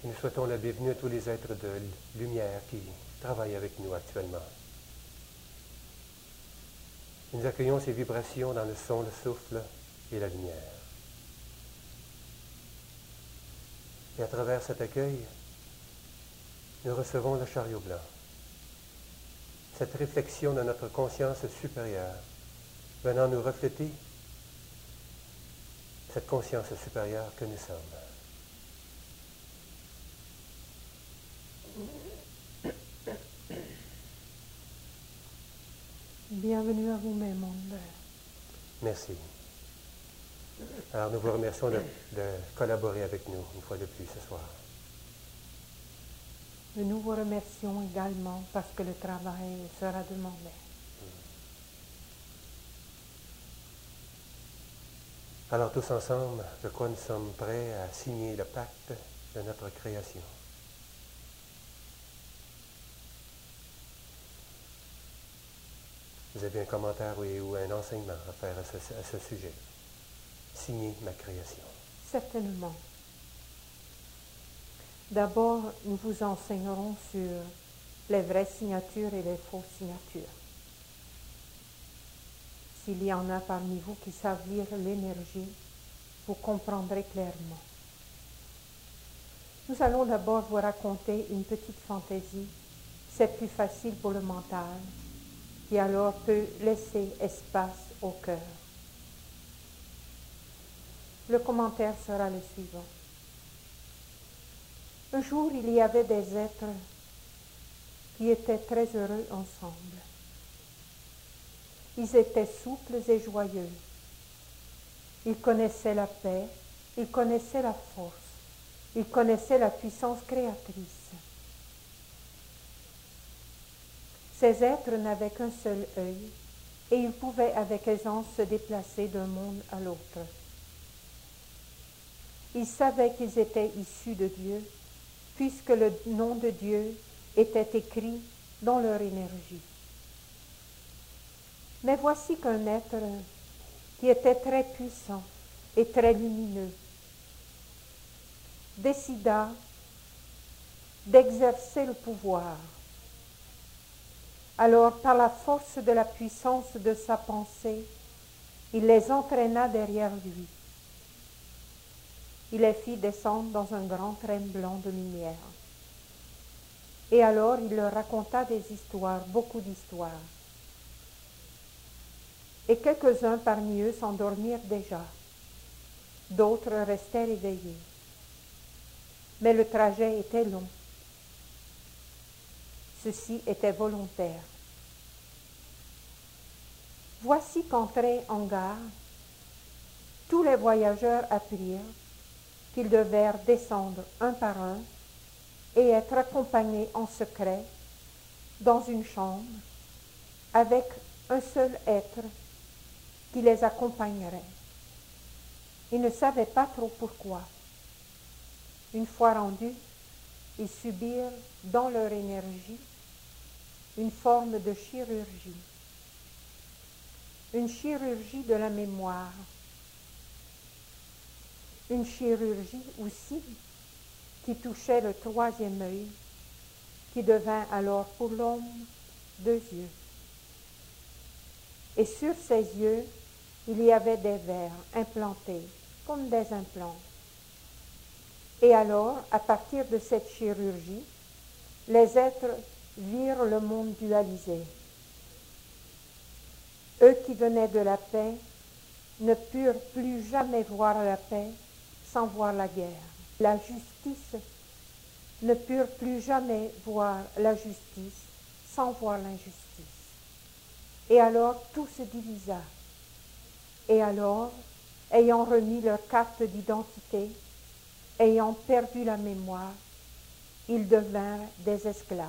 Et nous souhaitons la bienvenue à tous les êtres de lumière qui travaillent avec nous actuellement. Et nous accueillons ces vibrations dans le son, le souffle et la lumière. Et à travers cet accueil, nous recevons le chariot blanc. Cette réflexion de notre conscience supérieure venant nous refléter cette conscience supérieure que nous sommes. Bienvenue à vous-même, mon Père. Merci. Alors nous vous remercions de collaborer avec nous une fois de plus ce soir. Et nous vous remercions également parce que le travail sera demandé. Alors tous ensemble, je crois que nous sommes prêts à signer le pacte de notre création. Vous avez un commentaire ou un enseignement à faire à ce sujet. Signer ma création. Certainement. D'abord, nous vous enseignerons sur les vraies signatures et les fausses signatures. S'il y en a parmi vous qui savent lire l'énergie, vous comprendrez clairement. Nous allons d'abord vous raconter une petite fantaisie. C'est plus facile pour le mental, qui alors peut laisser espace au cœur. Le commentaire sera le suivant. Un jour, il y avait des êtres qui étaient très heureux ensemble. Ils étaient souples et joyeux. Ils connaissaient la paix, ils connaissaient la force, ils connaissaient la puissance créatrice. Ces êtres n'avaient qu'un seul œil et ils pouvaient avec aisance se déplacer d'un monde à l'autre. Ils savaient qu'ils étaient issus de Dieu, puisque le nom de Dieu était écrit dans leur énergie. Mais voici qu'un être qui était très puissant et très lumineux décida d'exercer le pouvoir. Alors, par la force de la puissance de sa pensée, il les entraîna derrière lui. Il les fit descendre dans un grand train blanc de lumière. Et alors, il leur raconta des histoires, beaucoup d'histoires. Et quelques-uns parmi eux s'endormirent déjà. D'autres restèrent éveillés. Mais le trajet était long. Ceci était volontaire. Voici qu'entrés en gare, tous les voyageurs apprirent qu'ils devaient descendre un par un et être accompagnés en secret dans une chambre avec un seul être qui les accompagnerait. Ils ne savaient pas trop pourquoi. Une fois rendus, ils subirent dans leur énergie une forme de chirurgie. Une chirurgie de la mémoire. Une chirurgie aussi qui touchait le troisième œil, qui devint alors pour l'homme 2 yeux. Et sur ces yeux, il y avait des verres implantés, comme des implants. Et alors, à partir de cette chirurgie, les êtres virent le monde dualisé. Eux qui venaient de la paix ne purent plus jamais voir la paix sans voir la guerre. La justice ne purent plus jamais voir la justice sans voir l'injustice. Et alors tout se divisa. Et alors, ayant remis leur carte d'identité, ayant perdu la mémoire, ils devinrent des esclaves.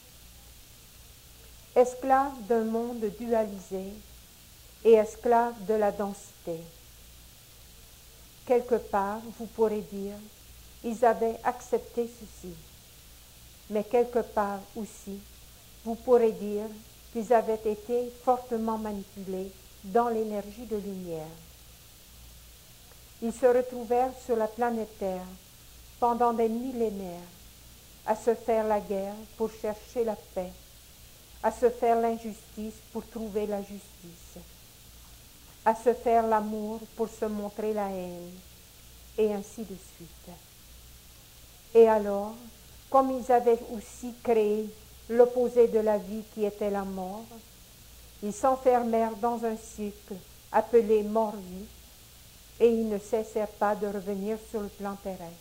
Esclaves d'un monde dualisé et esclaves de la densité. Quelque part, vous pourrez dire, ils avaient accepté ceci. Mais quelque part aussi, vous pourrez dire qu'ils avaient été fortement manipulés dans l'énergie de lumière. Ils se retrouvèrent sur la planète Terre pendant des millénaires à se faire la guerre pour chercher la paix, à se faire l'injustice pour trouver la justice, à se faire l'amour pour se montrer la haine, et ainsi de suite. Et alors, comme ils avaient aussi créé l'opposé de la vie qui était la mort, ils s'enfermèrent dans un cycle appelé mort-vie, et ils ne cessèrent pas de revenir sur le plan terrestre.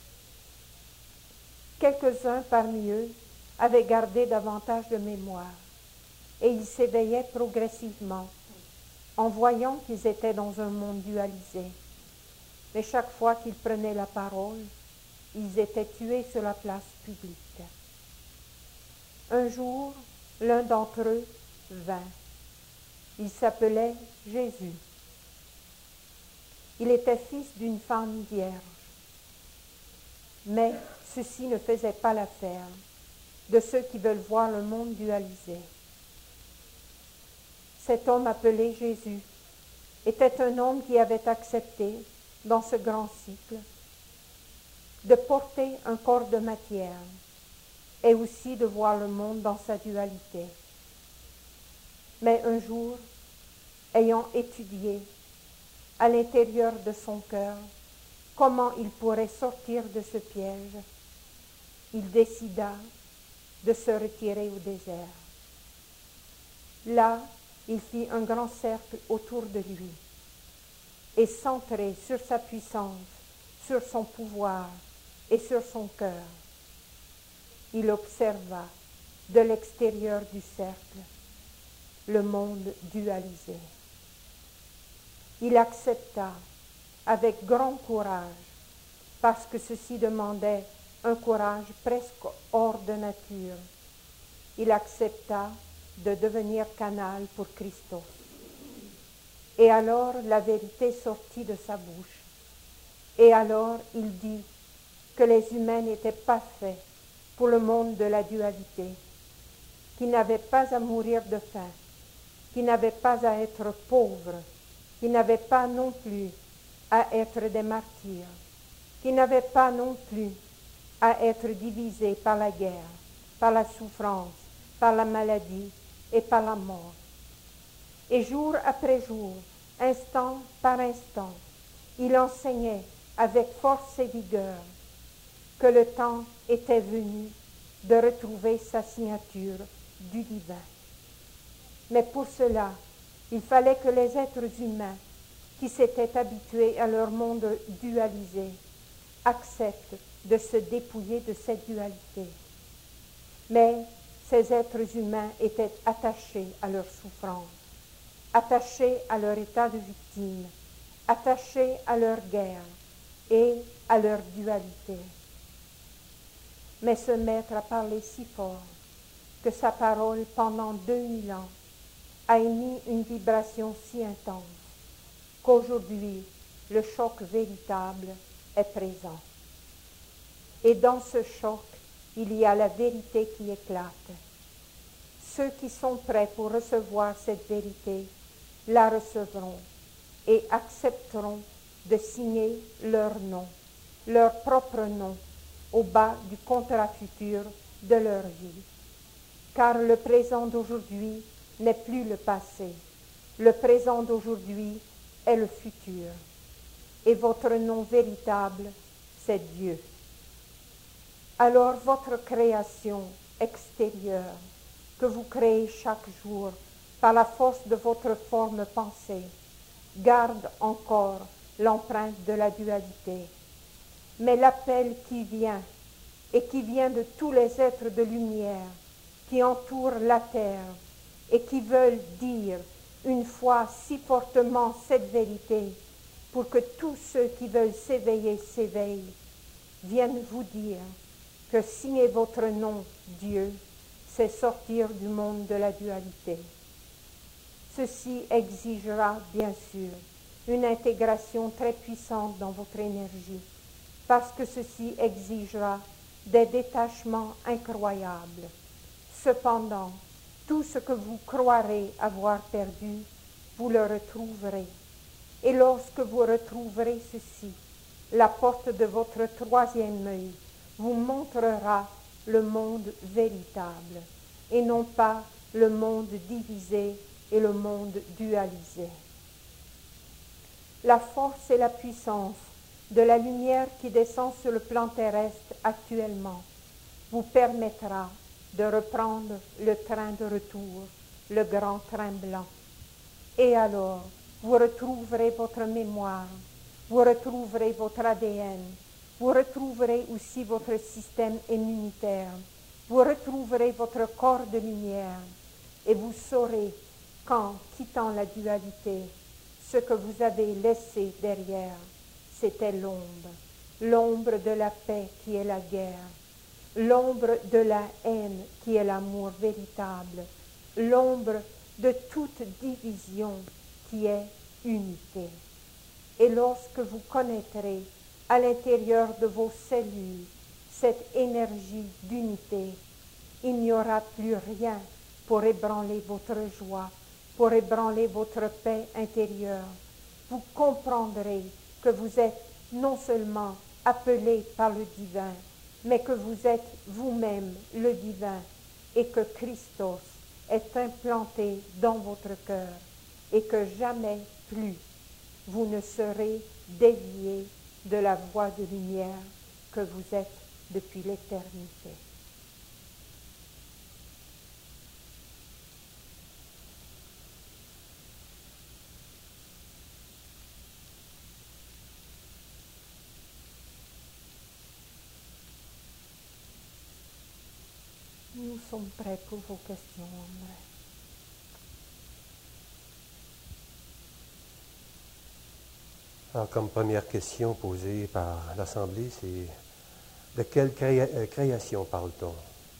Quelques-uns parmi eux avaient gardé davantage de mémoire, et ils s'éveillaient progressivement, en voyant qu'ils étaient dans un monde dualisé. Mais chaque fois qu'ils prenaient la parole, ils étaient tués sur la place publique. Un jour, l'un d'entre eux vint. Il s'appelait Jésus. Il était fils d'une femme vierge. Mais ceci ne faisait pas l'affaire de ceux qui veulent voir le monde dualisé. Cet homme appelé Jésus était un homme qui avait accepté, dans ce grand cycle, de porter un corps de matière et aussi de voir le monde dans sa dualité. Mais un jour, ayant étudié à l'intérieur de son cœur comment il pourrait sortir de ce piège, il décida de se retirer au désert. Là, il fit un grand cercle autour de lui et centré sur sa puissance, sur son pouvoir et sur son cœur. Il observa de l'extérieur du cercle le monde dualisé. Il accepta avec grand courage, parce que ceci demandait un courage presque hors de nature. Il accepta de devenir canal pour Christos. Et alors la vérité sortit de sa bouche. Et alors il dit que les humains n'étaient pas faits pour le monde de la dualité, qu'ils n'avaient pas à mourir de faim, qu'ils n'avaient pas à être pauvres, qu'ils n'avaient pas non plus à être des martyrs, qu'ils n'avaient pas non plus à être divisés par la guerre, par la souffrance, par la maladie et par la mort. Et jour après jour, instant par instant, il enseignait avec force et vigueur que le temps était venu de retrouver sa signature du divin. Mais pour cela, il fallait que les êtres humains qui s'étaient habitués à leur monde dualisé acceptent de se dépouiller de cette dualité. Mais ces êtres humains étaient attachés à leur souffrance, attachés à leur état de victime, attachés à leur guerre et à leur dualité. Mais ce maître a parlé si fort que sa parole, pendant 2000 ans, a émis une vibration si intense qu'aujourd'hui, le choc véritable est présent. Et dans ce choc, il y a la vérité qui éclate. Ceux qui sont prêts pour recevoir cette vérité la recevront et accepteront de signer leur nom, leur propre nom, au bas du contrat futur de leur vie. Car le présent d'aujourd'hui n'est plus le passé. Le présent d'aujourd'hui est le futur. Et votre nom véritable, c'est Dieu. Alors votre création extérieure, que vous créez chaque jour par la force de votre forme pensée, garde encore l'empreinte de la dualité. Mais l'appel qui vient, et qui vient de tous les êtres de lumière qui entourent la terre et qui veulent dire une fois si fortement cette vérité pour que tous ceux qui veulent s'éveiller s'éveillent, viennent vous dire que signer votre nom, Dieu, c'est sortir du monde de la dualité. Ceci exigera, bien sûr, une intégration très puissante dans votre énergie, parce que ceci exigera des détachements incroyables. Cependant, tout ce que vous croirez avoir perdu, vous le retrouverez. Et lorsque vous retrouverez ceci, la porte de votre troisième œil vous montrera le monde véritable et non pas le monde divisé et le monde dualisé. La force et la puissance de la lumière qui descend sur le plan terrestre actuellement vous permettra de reprendre le train de retour, le grand train blanc. Et alors, vous retrouverez votre mémoire, vous retrouverez votre ADN, vous retrouverez aussi votre système immunitaire, vous retrouverez votre corps de lumière et vous saurez qu'en quittant la dualité, ce que vous avez laissé derrière, c'était l'ombre, l'ombre de la paix qui est la guerre, l'ombre de la haine qui est l'amour véritable, l'ombre de toute division qui est unité. Et lorsque vous connaîtrez à l'intérieur de vos cellules cette énergie d'unité, il n'y aura plus rien pour ébranler votre joie, pour ébranler votre paix intérieure. Vous comprendrez que vous êtes non seulement appelé par le divin, mais que vous êtes vous-même le divin et que Christos est implanté dans votre cœur et que jamais plus vous ne serez dévié de la voie de lumière que vous êtes depuis l'éternité. Nous sommes prêts pour vos questions, André. Alors, comme première question posée par l'Assemblée, c'est de quelle création parle-t-on?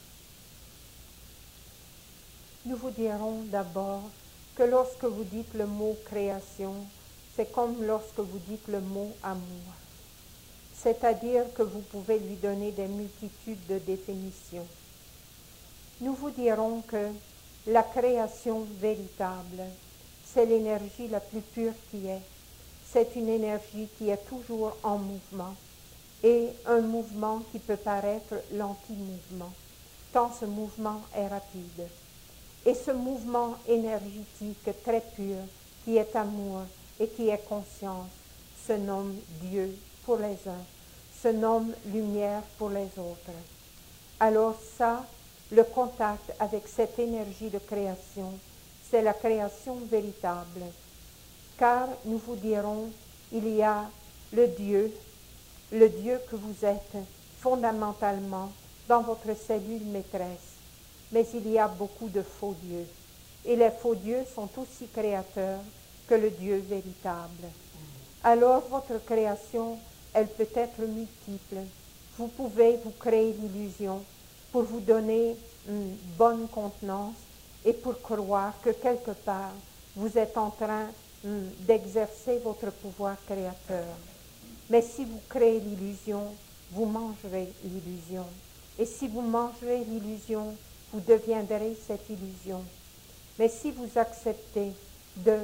Nous vous dirons d'abord que lorsque vous dites le mot création, c'est comme lorsque vous dites le mot amour. C'est-à-dire que vous pouvez lui donner des multitudes de définitions. Nous vous dirons que la création véritable, c'est l'énergie la plus pure qui est. C'est une énergie qui est toujours en mouvement et un mouvement qui peut paraître l'anti-mouvement, tant ce mouvement est rapide. Et ce mouvement énergétique très pur, qui est amour et qui est conscience, se nomme Dieu pour les uns, se nomme lumière pour les autres. Alors ça, le contact avec cette énergie de création, c'est la création véritable. Car nous vous dirons, il y a le Dieu que vous êtes fondamentalement dans votre cellule maîtresse. Mais il y a beaucoup de faux dieux. Et les faux dieux sont aussi créateurs que le Dieu véritable. Alors votre création, elle peut être multiple. Vous pouvez vous créer l'illusion pour vous donner une bonne contenance et pour croire que quelque part, vous êtes en train d'exercer votre pouvoir créateur. Mais si vous créez l'illusion, vous mangerez l'illusion. Et si vous mangerez l'illusion, vous deviendrez cette illusion. Mais si vous acceptez de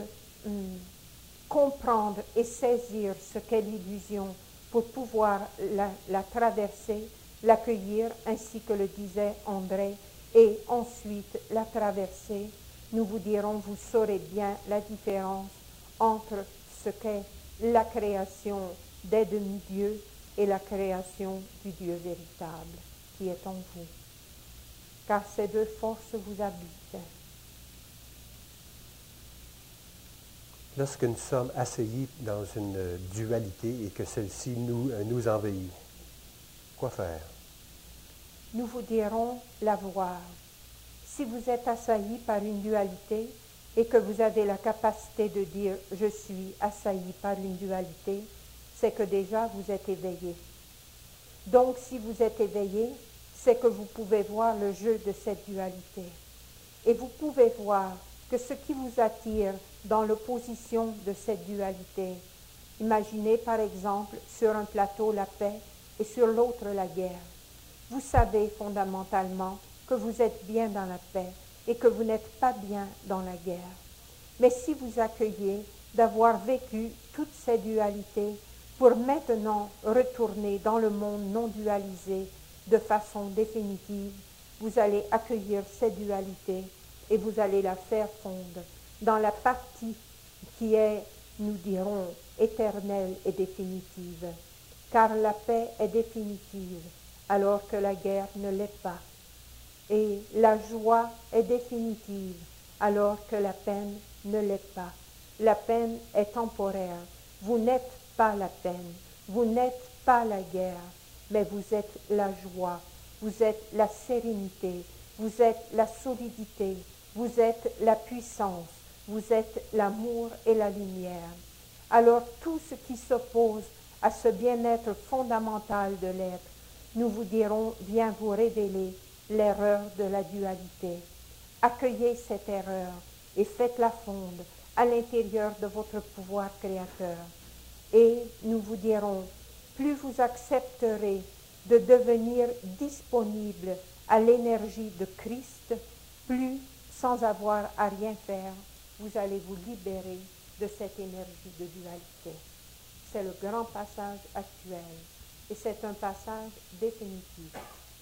comprendre et saisir ce qu'est l'illusion pour pouvoir la traverser, l'accueillir, ainsi que le disait André, et ensuite la traverser, nous vous dirons, vous saurez bien la différence entre ce qu'est la création des demi-dieux et la création du Dieu véritable qui est en vous. Car ces deux forces vous habitent. Lorsque nous sommes assaillis dans une dualité et que celle-ci nous envahit, quoi faire? Nous vous dirons la voir. Si vous êtes assailli par une dualité et que vous avez la capacité de dire « je suis assailli par une dualité », c'est que déjà vous êtes éveillé. Donc si vous êtes éveillé, c'est que vous pouvez voir le jeu de cette dualité. Et vous pouvez voir que ce qui vous attire dans l'opposition de cette dualité, imaginez par exemple sur un plateau la paix et sur l'autre la guerre. Vous savez fondamentalement que vous êtes bien dans la paix et que vous n'êtes pas bien dans la guerre. Mais si vous accueillez d'avoir vécu toutes ces dualités, pour maintenant retourner dans le monde non dualisé de façon définitive. Vous allez accueillir cette dualité et vous allez la faire fondre dans la partie qui est, nous dirons, éternelle et définitive. Car la paix est définitive, alors que la guerre ne l'est pas. Et la joie est définitive, alors que la peine ne l'est pas. La peine est temporaire. Vous n'êtes pas la peine, vous n'êtes pas la guerre, mais vous êtes la joie, vous êtes la sérénité, vous êtes la solidité, vous êtes la puissance, vous êtes l'amour et la lumière. Alors tout ce qui s'oppose à ce bien-être fondamental de l'être, nous vous dirons, vient vous révéler l'erreur de la dualité. Accueillez cette erreur et faites-la fondre à l'intérieur de votre pouvoir créateur. Et nous vous dirons, plus vous accepterez de devenir disponible à l'énergie de Christ, plus, sans avoir à rien faire, vous allez vous libérer de cette énergie de dualité. C'est le grand passage actuel et c'est un passage définitif.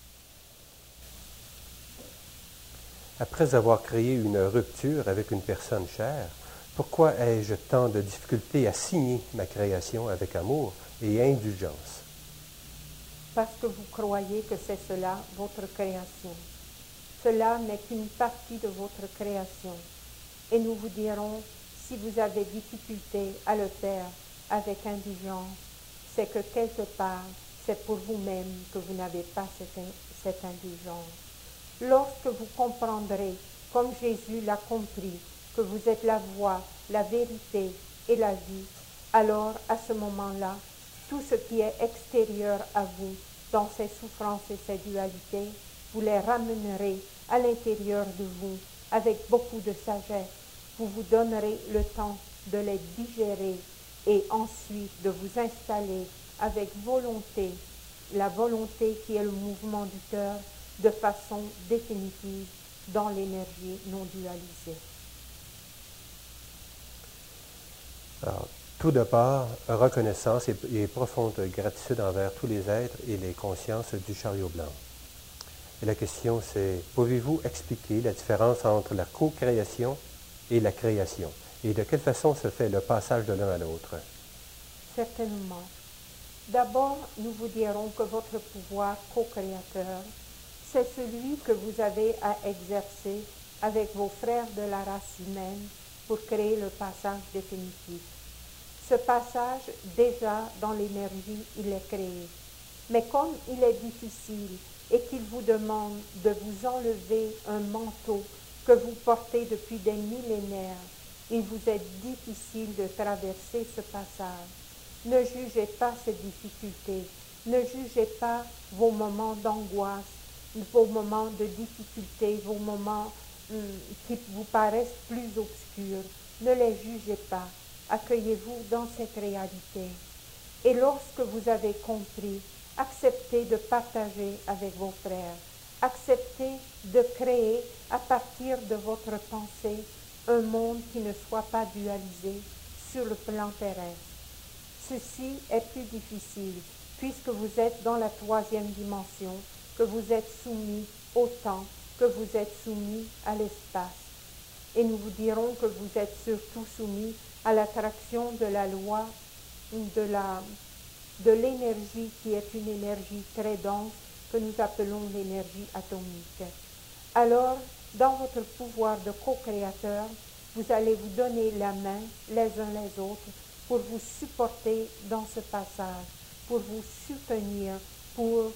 Après avoir créé une rupture avec une personne chère, pourquoi ai-je tant de difficultés à signer ma création avec amour et indulgence? Parce que vous croyez que c'est cela votre création. Cela n'est qu'une partie de votre création. Et nous vous dirons, si vous avez difficulté à le faire avec indulgence, c'est que quelque part, c'est pour vous-même que vous n'avez pas cette indulgence. Lorsque vous comprendrez, comme Jésus l'a compris, que vous êtes la voie, la vérité et la vie, alors à ce moment-là, tout ce qui est extérieur à vous, dans ces souffrances et ces dualités, vous les ramènerez à l'intérieur de vous avec beaucoup de sagesse. Vous vous donnerez le temps de les digérer et ensuite de vous installer avec volonté, la volonté qui est le mouvement du cœur, de façon définitive dans l'énergie non dualisée. Alors, tout d'abord, reconnaissance et profonde gratitude envers tous les êtres et les consciences du chariot blanc. Et la question c'est, pouvez-vous expliquer la différence entre la co-création et la création? Et de quelle façon se fait le passage de l'un à l'autre? Certainement. D'abord, nous vous dirons que votre pouvoir co-créateur, c'est celui que vous avez à exercer avec vos frères de la race humaine pour créer le passage définitif. Ce passage, déjà dans l'énergie, il est créé. Mais comme il est difficile et qu'il vous demande de vous enlever un manteau que vous portez depuis des millénaires, il vous est difficile de traverser ce passage. Ne jugez pas cette difficulté, ne jugez pas vos moments d'angoisse, vos moments de difficulté, vos moments qui vous paraissent plus obscurs. Ne les jugez pas. Accueillez-vous dans cette réalité. Et lorsque vous avez compris, acceptez de partager avec vos frères. Acceptez de créer à partir de votre pensée un monde qui ne soit pas dualisé sur le plan terrestre. Ceci est plus difficile puisque vous êtes dans la troisième dimension, que vous êtes soumis au temps, que vous êtes soumis à l'espace. Et nous vous dirons que vous êtes surtout soumis à l'attraction de la loi de l'énergie qui est une énergie très dense que nous appelons l'énergie atomique. Alors, dans votre pouvoir de co-créateur, vous allez vous donner la main les uns les autres pour vous supporter dans ce passage, pour vous soutenir, pour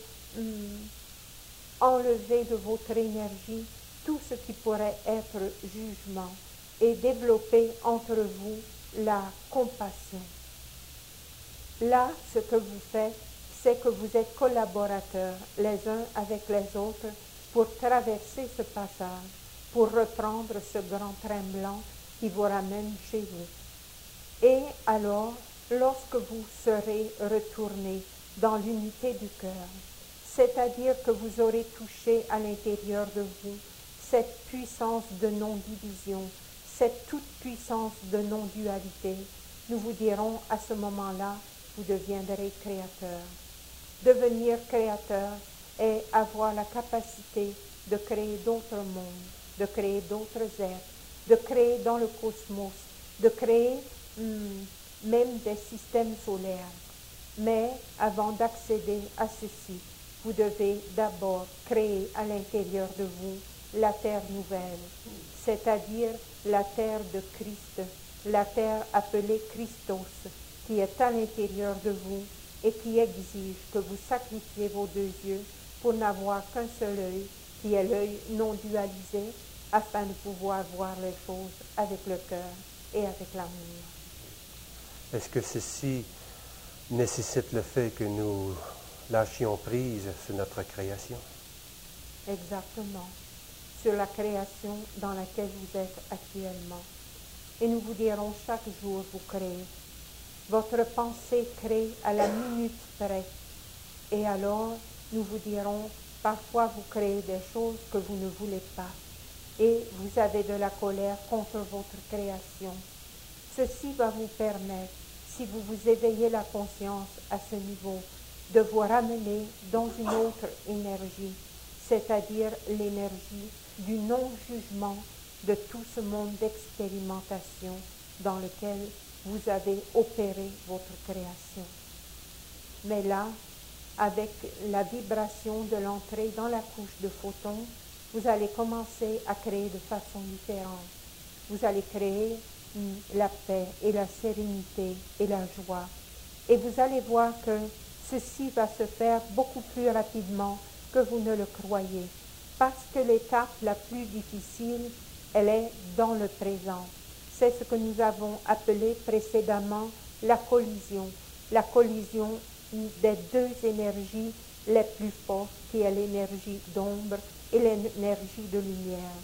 enlever de votre énergie tout ce qui pourrait être jugement et développer entre vous la compassion. Là, ce que vous faites, c'est que vous êtes collaborateurs les uns avec les autres pour traverser ce passage, pour reprendre ce grand train blanc qui vous ramène chez vous. Et alors, lorsque vous serez retournés dans l'unité du cœur, c'est-à-dire que vous aurez touché à l'intérieur de vous cette puissance de non-division, cette toute puissance de non-dualité, nous vous dirons à ce moment-là vous deviendrez créateur. Devenir créateur est avoir la capacité de créer d'autres mondes, de créer d'autres êtres, de créer dans le cosmos, de créer même des systèmes solaires. Mais avant d'accéder à ceci, vous devez d'abord créer à l'intérieur de vous la terre nouvelle, c'est-à-dire la terre de Christ, la terre appelée Christos, qui est à l'intérieur de vous et qui exige que vous sacrifiez vos deux yeux pour n'avoir qu'un seul œil, qui est l'œil non dualisé, afin de pouvoir voir les choses avec le cœur et avec l'amour. Est-ce que ceci nécessite le fait que nous lâchions prise sur notre création? Exactement, sur la création dans laquelle vous êtes actuellement. Et nous vous dirons chaque jour, vous créez. Votre pensée crée à la minute près. Et alors, nous vous dirons, parfois vous créez des choses que vous ne voulez pas. Et vous avez de la colère contre votre création. Ceci va vous permettre, si vous vous éveillez la conscience à ce niveau, de vous ramener dans une autre énergie, c'est-à-dire l'énergie du non-jugement de tout ce monde d'expérimentation dans lequel vous avez opéré votre création. Mais là, avec la vibration de l'entrée dans la couche de photons, vous allez commencer à créer de façon différente. Vous allez créer la paix et la sérénité et la joie. Et vous allez voir que ceci va se faire beaucoup plus rapidement que vous ne le croyez. Parce que l'étape la plus difficile, elle est dans le présent. C'est ce que nous avons appelé précédemment la collision des deux énergies les plus fortes, qui est l'énergie d'ombre et l'énergie de lumière.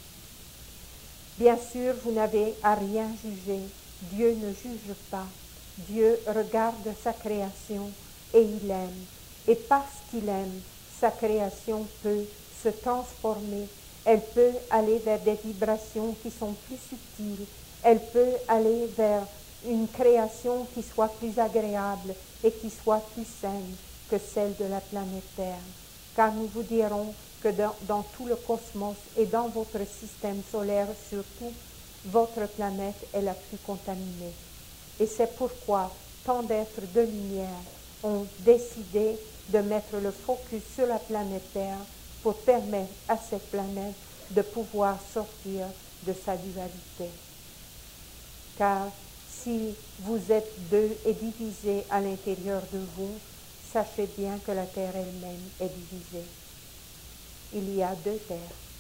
Bien sûr, vous n'avez à rien juger. Dieu ne juge pas. Dieu regarde sa création et il aime. Et parce qu'il aime, sa création peut se transformer. Elle peut aller vers des vibrations qui sont plus subtiles. Elle peut aller vers une création qui soit plus agréable et qui soit plus saine que celle de la planète Terre. Car nous vous dirons que dans tout le cosmos et dans votre système solaire surtout, votre planète est la plus contaminée. Et c'est pourquoi tant d'êtres de lumière ont décidé de mettre le focus sur la planète Terre pour permettre à cette planète de pouvoir sortir de sa dualité. Car si vous êtes deux et divisés à l'intérieur de vous, sachez bien que la terre elle-même est divisée. Il y a deux terres.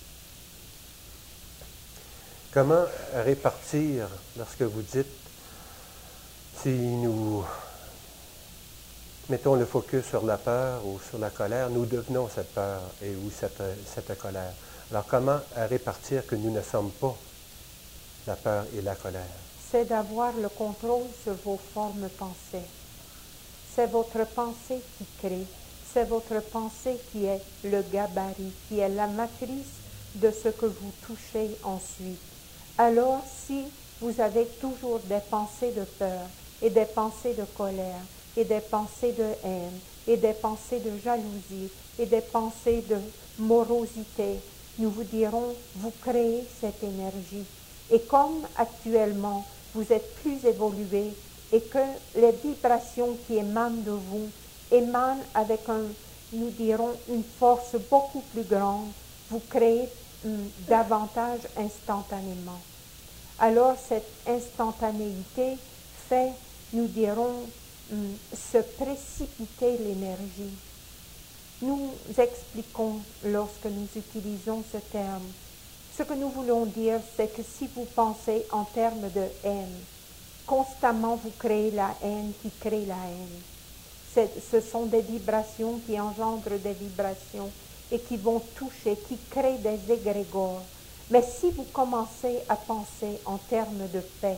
Comment répartir, lorsque vous dites, si nous mettons le focus sur la peur ou sur la colère, nous devenons cette peur ou cette colère. Alors comment répartir que nous ne sommes pas la peur et la colère? C'est d'avoir le contrôle sur vos formes pensées. C'est votre pensée qui crée. C'est votre pensée qui est le gabarit, qui est la matrice de ce que vous touchez ensuite. Alors, si vous avez toujours des pensées de peur et des pensées de colère et des pensées de haine et des pensées de jalousie et des pensées de morosité, nous vous dirons, vous créez cette énergie. Et comme actuellement, vous êtes plus évolué et que les vibrations qui émanent de vous émanent avec nous dirons, une force beaucoup plus grande, vous créez davantage instantanément. Alors cette instantanéité fait, nous dirons, se précipiter l'énergie. Nous expliquons lorsque nous utilisons ce terme. Ce que nous voulons dire, c'est que si vous pensez en termes de haine, constamment vous créez la haine qui crée la haine. Ce sont des vibrations qui engendrent des vibrations et qui vont toucher, qui créent des égrégores. Mais si vous commencez à penser en termes de paix,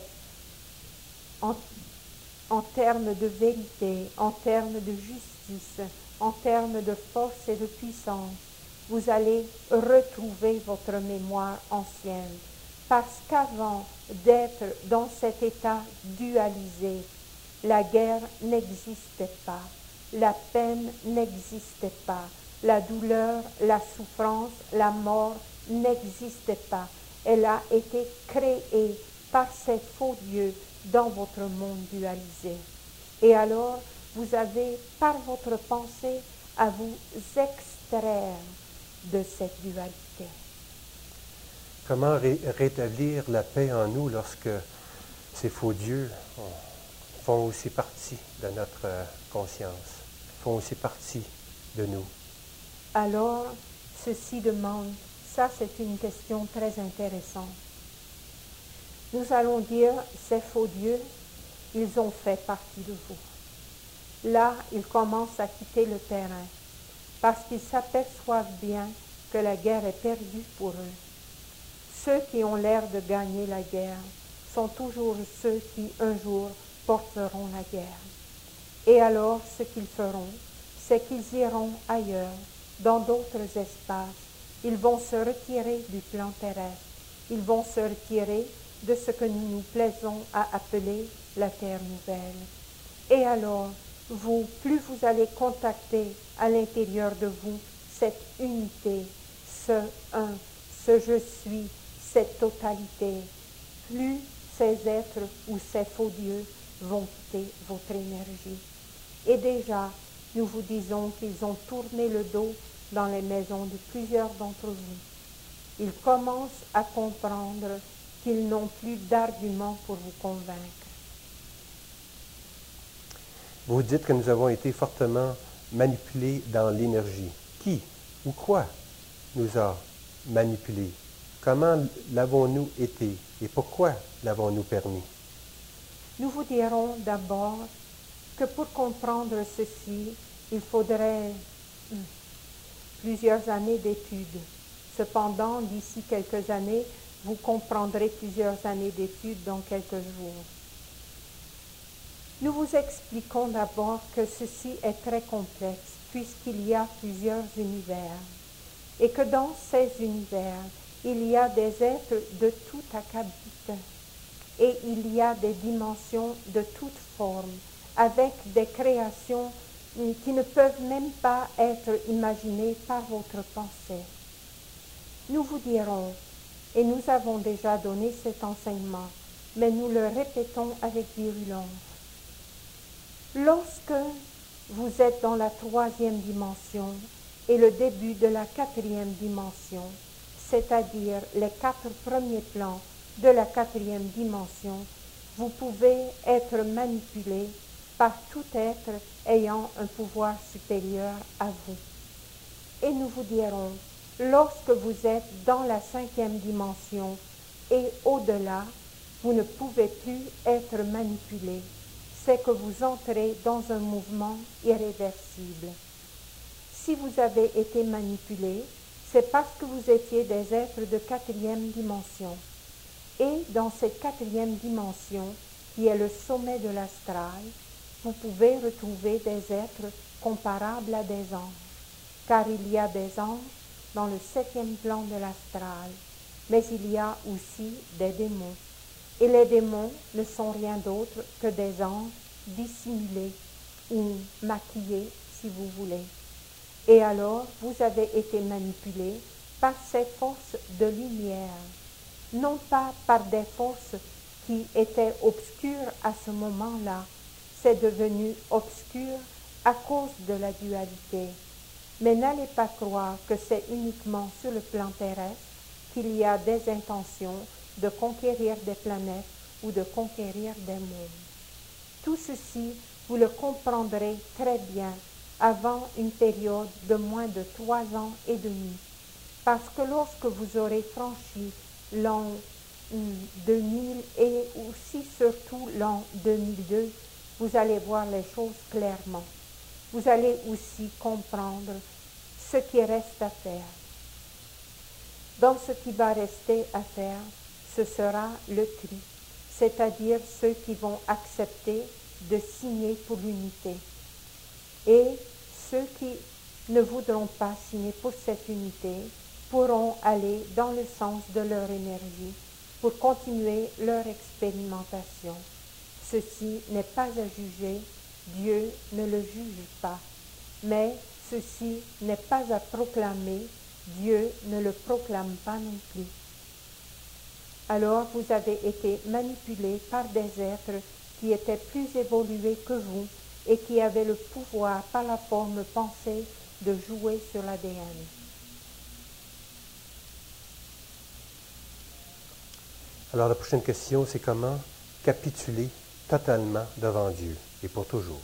en termes de vérité, en termes de justice, en termes de force et de puissance, vous allez retrouver votre mémoire ancienne. Parce qu'avant d'être dans cet état dualisé, la guerre n'existait pas, la peine n'existait pas, la douleur, la souffrance, la mort n'existait pas. Elle a été créée par ces faux dieux dans votre monde dualisé. Et alors, vous avez, par votre pensée, à vous extraire de cette dualité. Comment rétablir la paix en nous lorsque ces faux dieux font aussi partie de notre conscience, font aussi partie de nous? Alors, ceci demande, ça c'est une question très intéressante. Nous allons dire, ces faux dieux, ils ont fait partie de vous. Là, ils commencent à quitter le terrain, parce qu'ils s'aperçoivent bien que la guerre est perdue pour eux. Ceux qui ont l'air de gagner la guerre sont toujours ceux qui, un jour, porteront la guerre. Et alors, ce qu'ils feront, c'est qu'ils iront ailleurs, dans d'autres espaces. Ils vont se retirer du plan terrestre. Ils vont se retirer de ce que nous nous plaisons à appeler la terre nouvelle. Et alors, vous, plus vous allez contacter à l'intérieur de vous cette unité, ce un, ce je suis, cette totalité, plus ces êtres ou ces faux dieux vont quitter votre énergie. Et déjà, nous vous disons qu'ils ont tourné le dos dans les maisons de plusieurs d'entre vous. Ils commencent à comprendre qu'ils n'ont plus d'arguments pour vous convaincre. Vous dites que nous avons été fortement manipulés dans l'énergie. Qui ou quoi nous a manipulés? Comment l'avons-nous été et pourquoi l'avons-nous permis? Nous vous dirons d'abord que pour comprendre ceci, il faudrait plusieurs années d'études. Cependant, d'ici quelques années, vous comprendrez plusieurs années d'études dans quelques jours. Nous vous expliquons d'abord que ceci est très complexe, puisqu'il y a plusieurs univers, et que dans ces univers, il y a des êtres de tout acabit, et il y a des dimensions de toute forme, avec des créations qui ne peuvent même pas être imaginées par votre pensée. Nous vous dirons, et nous avons déjà donné cet enseignement, mais nous le répétons avec virulence. Lorsque vous êtes dans la 3e dimension et le début de la 4e dimension, c'est-à-dire les 4 premiers plans de la 4e dimension, vous pouvez être manipulé par tout être ayant un pouvoir supérieur à vous. Et nous vous dirons, lorsque vous êtes dans la 5e dimension et au-delà, vous ne pouvez plus être manipulé. C'est que vous entrez dans un mouvement irréversible. Si vous avez été manipulé, c'est parce que vous étiez des êtres de 4e dimension. Et dans cette 4e dimension, qui est le sommet de l'astral, vous pouvez retrouver des êtres comparables à des anges, car il y a des anges dans le 7e plan de l'astral, mais il y a aussi des démons. Et les démons ne sont rien d'autre que des anges dissimulés ou maquillés, si vous voulez. Et alors, vous avez été manipulé par ces forces de lumière, non pas par des forces qui étaient obscures à ce moment-là. C'est devenu obscur à cause de la dualité. Mais n'allez pas croire que c'est uniquement sur le plan terrestre qu'il y a des intentions de conquérir des planètes ou de conquérir des mondes. Tout ceci, vous le comprendrez très bien avant une période de moins de 3 ans et demi. Parce que lorsque vous aurez franchi l'an 2000 et aussi surtout l'an 2002, vous allez voir les choses clairement. Vous allez aussi comprendre ce qui reste à faire. Dans ce qui va rester à faire, ce sera le tri, c'est-à-dire ceux qui vont accepter de signer pour l'unité. Et ceux qui ne voudront pas signer pour cette unité pourront aller dans le sens de leur énergie pour continuer leur expérimentation. ceci n'est pas à juger, Dieu ne le juge pas. Mais ceci n'est pas à proclamer, Dieu ne le proclame pas non plus. Alors vous avez été manipulés par des êtres qui étaient plus évolués que vous et qui avaient le pouvoir par la forme pensée de jouer sur l'ADN. Alors la prochaine question, c'est comment capituler totalement devant Dieu et pour toujours.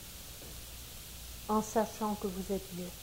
En sachant que vous êtes Dieu.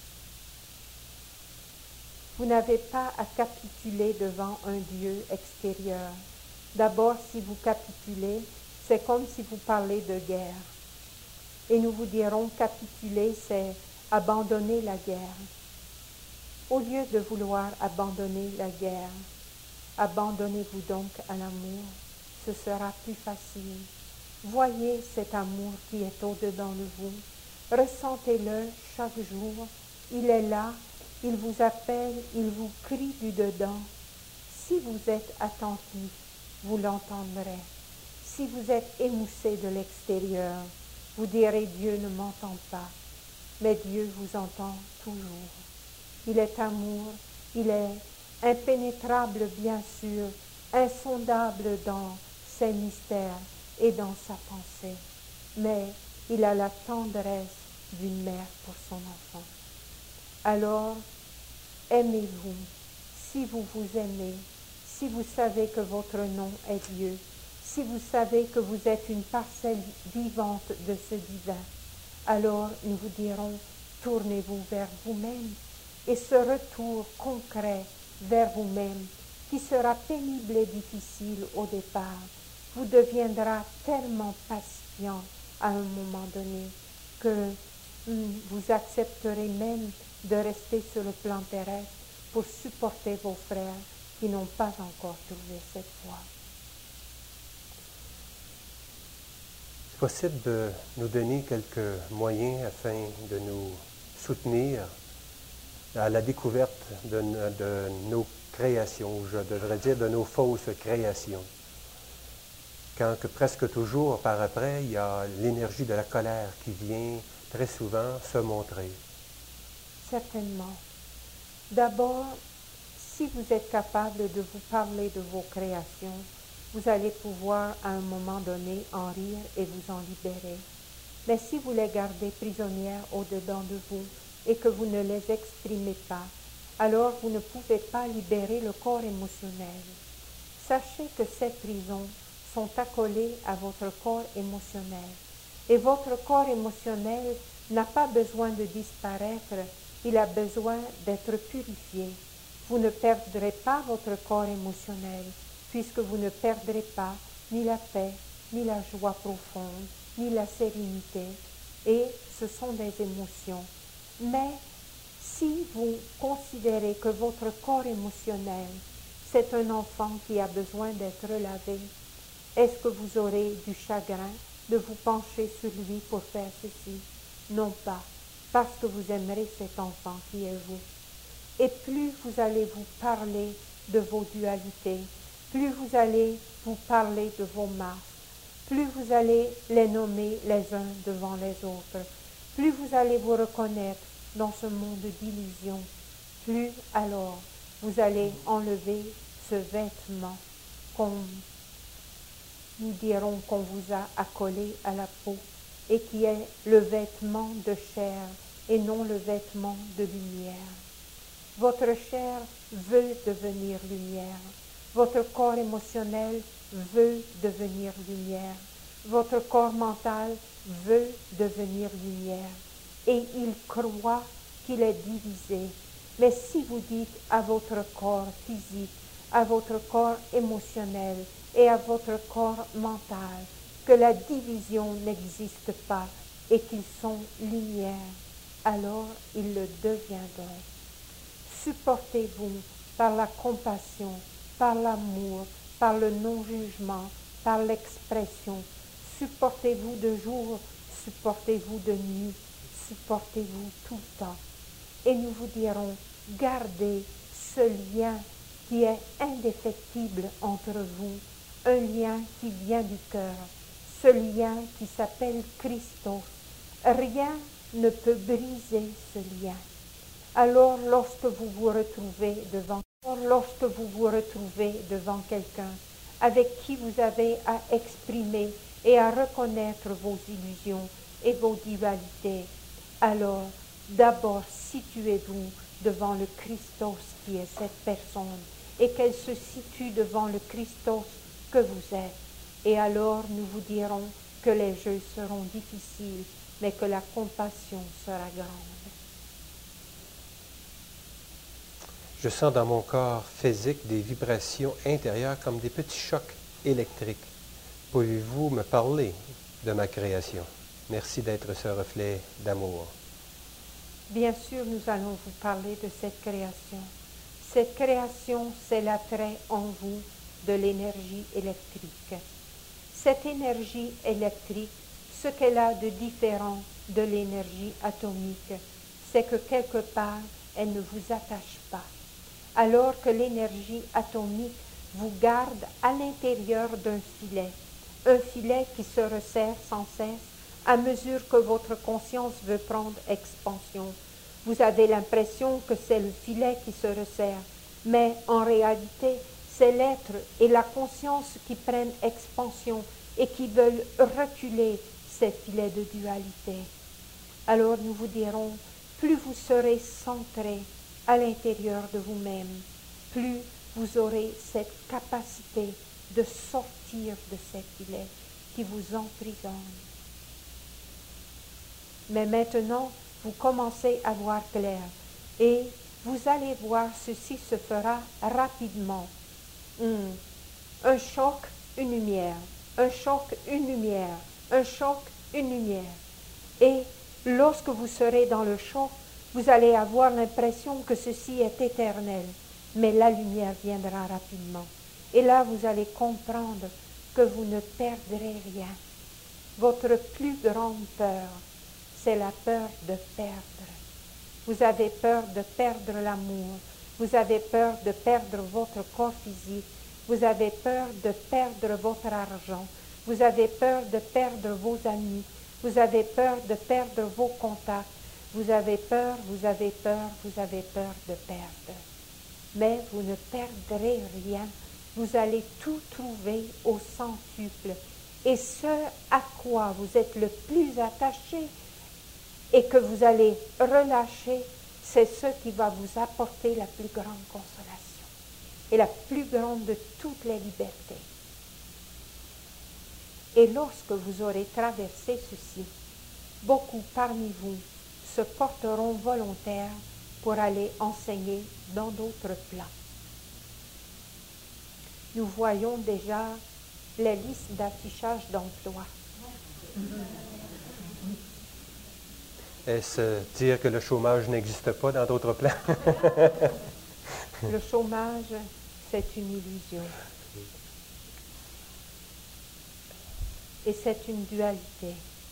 Vous n'avez pas à capituler devant un Dieu extérieur. D'abord, si vous capitulez, c'est comme si vous parlez de guerre. Et nous vous dirons, capituler, c'est abandonner la guerre. Au lieu de vouloir abandonner la guerre, abandonnez-vous donc à l'amour, ce sera plus facile. Voyez cet amour qui est au-dedans de vous, ressentez-le chaque jour, il est là, il vous appelle, il vous crie du dedans. Si vous êtes attentif, vous l'entendrez. Si vous êtes émoussé de l'extérieur, vous direz Dieu ne m'entend pas, mais Dieu vous entend toujours. Il est amour, il est impénétrable bien sûr, insondable dans ses mystères et dans sa pensée, mais il a la tendresse d'une mère pour son enfant. Alors, aimez-vous, si vous vous aimez, si vous savez que votre nom est Dieu, si vous savez que vous êtes une parcelle vivante de ce divin, alors nous vous dirons, tournez-vous vers vous-même, et ce retour concret vers vous-même, qui sera pénible et difficile au départ, vous deviendra tellement patient à un moment donné que vous accepterez même de rester sur le plan terrestre pour supporter vos frères qui n'ont pas encore trouvé cette voie. C'est possible de nous donner quelques moyens afin de nous soutenir à la découverte de nos créations, ou je devrais dire de nos fausses créations. Quand que presque toujours par après, il y a l'énergie de la colère qui vient très souvent se montrer. Certainement. D'abord, si vous êtes capable de vous parler de vos créations, vous allez pouvoir à un moment donné en rire et vous en libérer. Mais si vous les gardez prisonnières au-dedans de vous et que vous ne les exprimez pas, alors vous ne pouvez pas libérer le corps émotionnel. Sachez que ces prisons sont accolées à votre corps émotionnel. Et votre corps émotionnel n'a pas besoin de disparaître, il a besoin d'être purifié. Vous ne perdrez pas votre corps émotionnel, puisque vous ne perdrez pas ni la paix, ni la joie profonde, ni la sérénité, et ce sont des émotions. Mais si vous considérez que votre corps émotionnel, c'est un enfant qui a besoin d'être lavé, est-ce que vous aurez du chagrin de vous pencher sur lui pour faire ceci? Non pas, parce que vous aimerez cet enfant qui est vous. Et plus vous allez vous parler de vos dualités, plus vous allez vous parler de vos masques, plus vous allez les nommer les uns devant les autres, plus vous allez vous reconnaître dans ce monde d'illusions, plus alors vous allez enlever ce vêtement qu'on nous dirons qu'on vous a accolé à la peau et qui est le vêtement de chair et non le vêtement de lumière. Votre chair veut devenir lumière. Votre corps émotionnel veut devenir lumière. Votre corps mental veut devenir lumière. Et il croit qu'il est divisé. Mais si vous dites à votre corps physique, à votre corps émotionnel et à votre corps mental que la division n'existe pas et qu'ils sont lumière, alors ils le deviendront. Supportez-vous par la compassion, par l'amour, par le non-jugement, par l'expression. Supportez-vous de jour, supportez-vous de nuit, supportez-vous tout le temps. Et nous vous dirons, gardez ce lien qui est indéfectible entre vous, un lien qui vient du cœur. ce lien qui s'appelle Christos. Rien ne peut briser ce lien. Alors lorsque vous vous retrouvez devant quelqu'un avec qui vous avez à exprimer et à reconnaître vos illusions et vos dualités, alors d'abord situez-vous devant le Christos qui est cette personne et qu'elle se situe devant le Christos que vous êtes. Et alors nous vous dirons que les jeux seront difficiles, mais que la compassion sera grande. Je sens dans mon corps physique des vibrations intérieures comme des petits chocs électriques. Pouvez-vous me parler de ma création? Merci d'être ce reflet d'amour. Bien sûr, nous allons vous parler de cette création. Cette création, c'est l'attrait en vous de l'énergie électrique. Cette énergie électrique, ce qu'elle a de différent de l'énergie atomique, c'est que quelque part, elle ne vous attache pas. Alors que l'énergie atomique vous garde à l'intérieur d'un filet, un filet qui se resserre sans cesse à mesure que votre conscience veut prendre expansion. Vous avez l'impression que c'est le filet qui se resserre, mais en réalité, c'est l'être et la conscience qui prennent expansion et qui veulent reculer ces filets de dualité. Alors nous vous dirons, plus vous serez centré à l'intérieur de vous-même, plus vous aurez cette capacité de sortir de ces filets qui vous emprisonnent. Mais maintenant, vous commencez à voir clair et vous allez voir ceci se fera rapidement. Un choc, une lumière, un choc, une lumière, un choc, une lumière. Et lorsque vous serez dans le choc, vous allez avoir l'impression que ceci est éternel, mais la lumière viendra rapidement. Et là, vous allez comprendre que vous ne perdrez rien. Votre plus grande peur, c'est la peur de perdre. Vous avez peur de perdre l'amour. Vous avez peur de perdre votre corps physique. Vous avez peur de perdre votre argent. Vous avez peur de perdre vos amis. Vous avez peur de perdre vos contacts. Vous avez peur, vous avez peur, vous avez peur de perdre. Mais vous ne perdrez rien. Vous allez tout trouver au centuple. Et ce à quoi vous êtes le plus attaché et que vous allez relâcher, c'est ce qui va vous apporter la plus grande consolation et la plus grande de toutes les libertés. Et lorsque vous aurez traversé ceci, beaucoup parmi vous se porteront volontaires pour aller enseigner dans d'autres plans. Nous voyons déjà les listes d'affichage d'emploi. Est-ce dire que le chômage n'existe pas dans d'autres plans? Le chômage, c'est une illusion. Et c'est une dualité.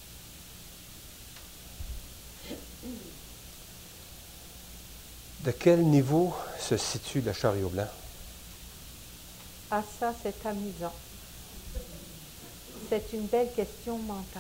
De quel niveau se situe le chariot blanc? Ah, ça, c'est amusant. C'est une belle question mentale.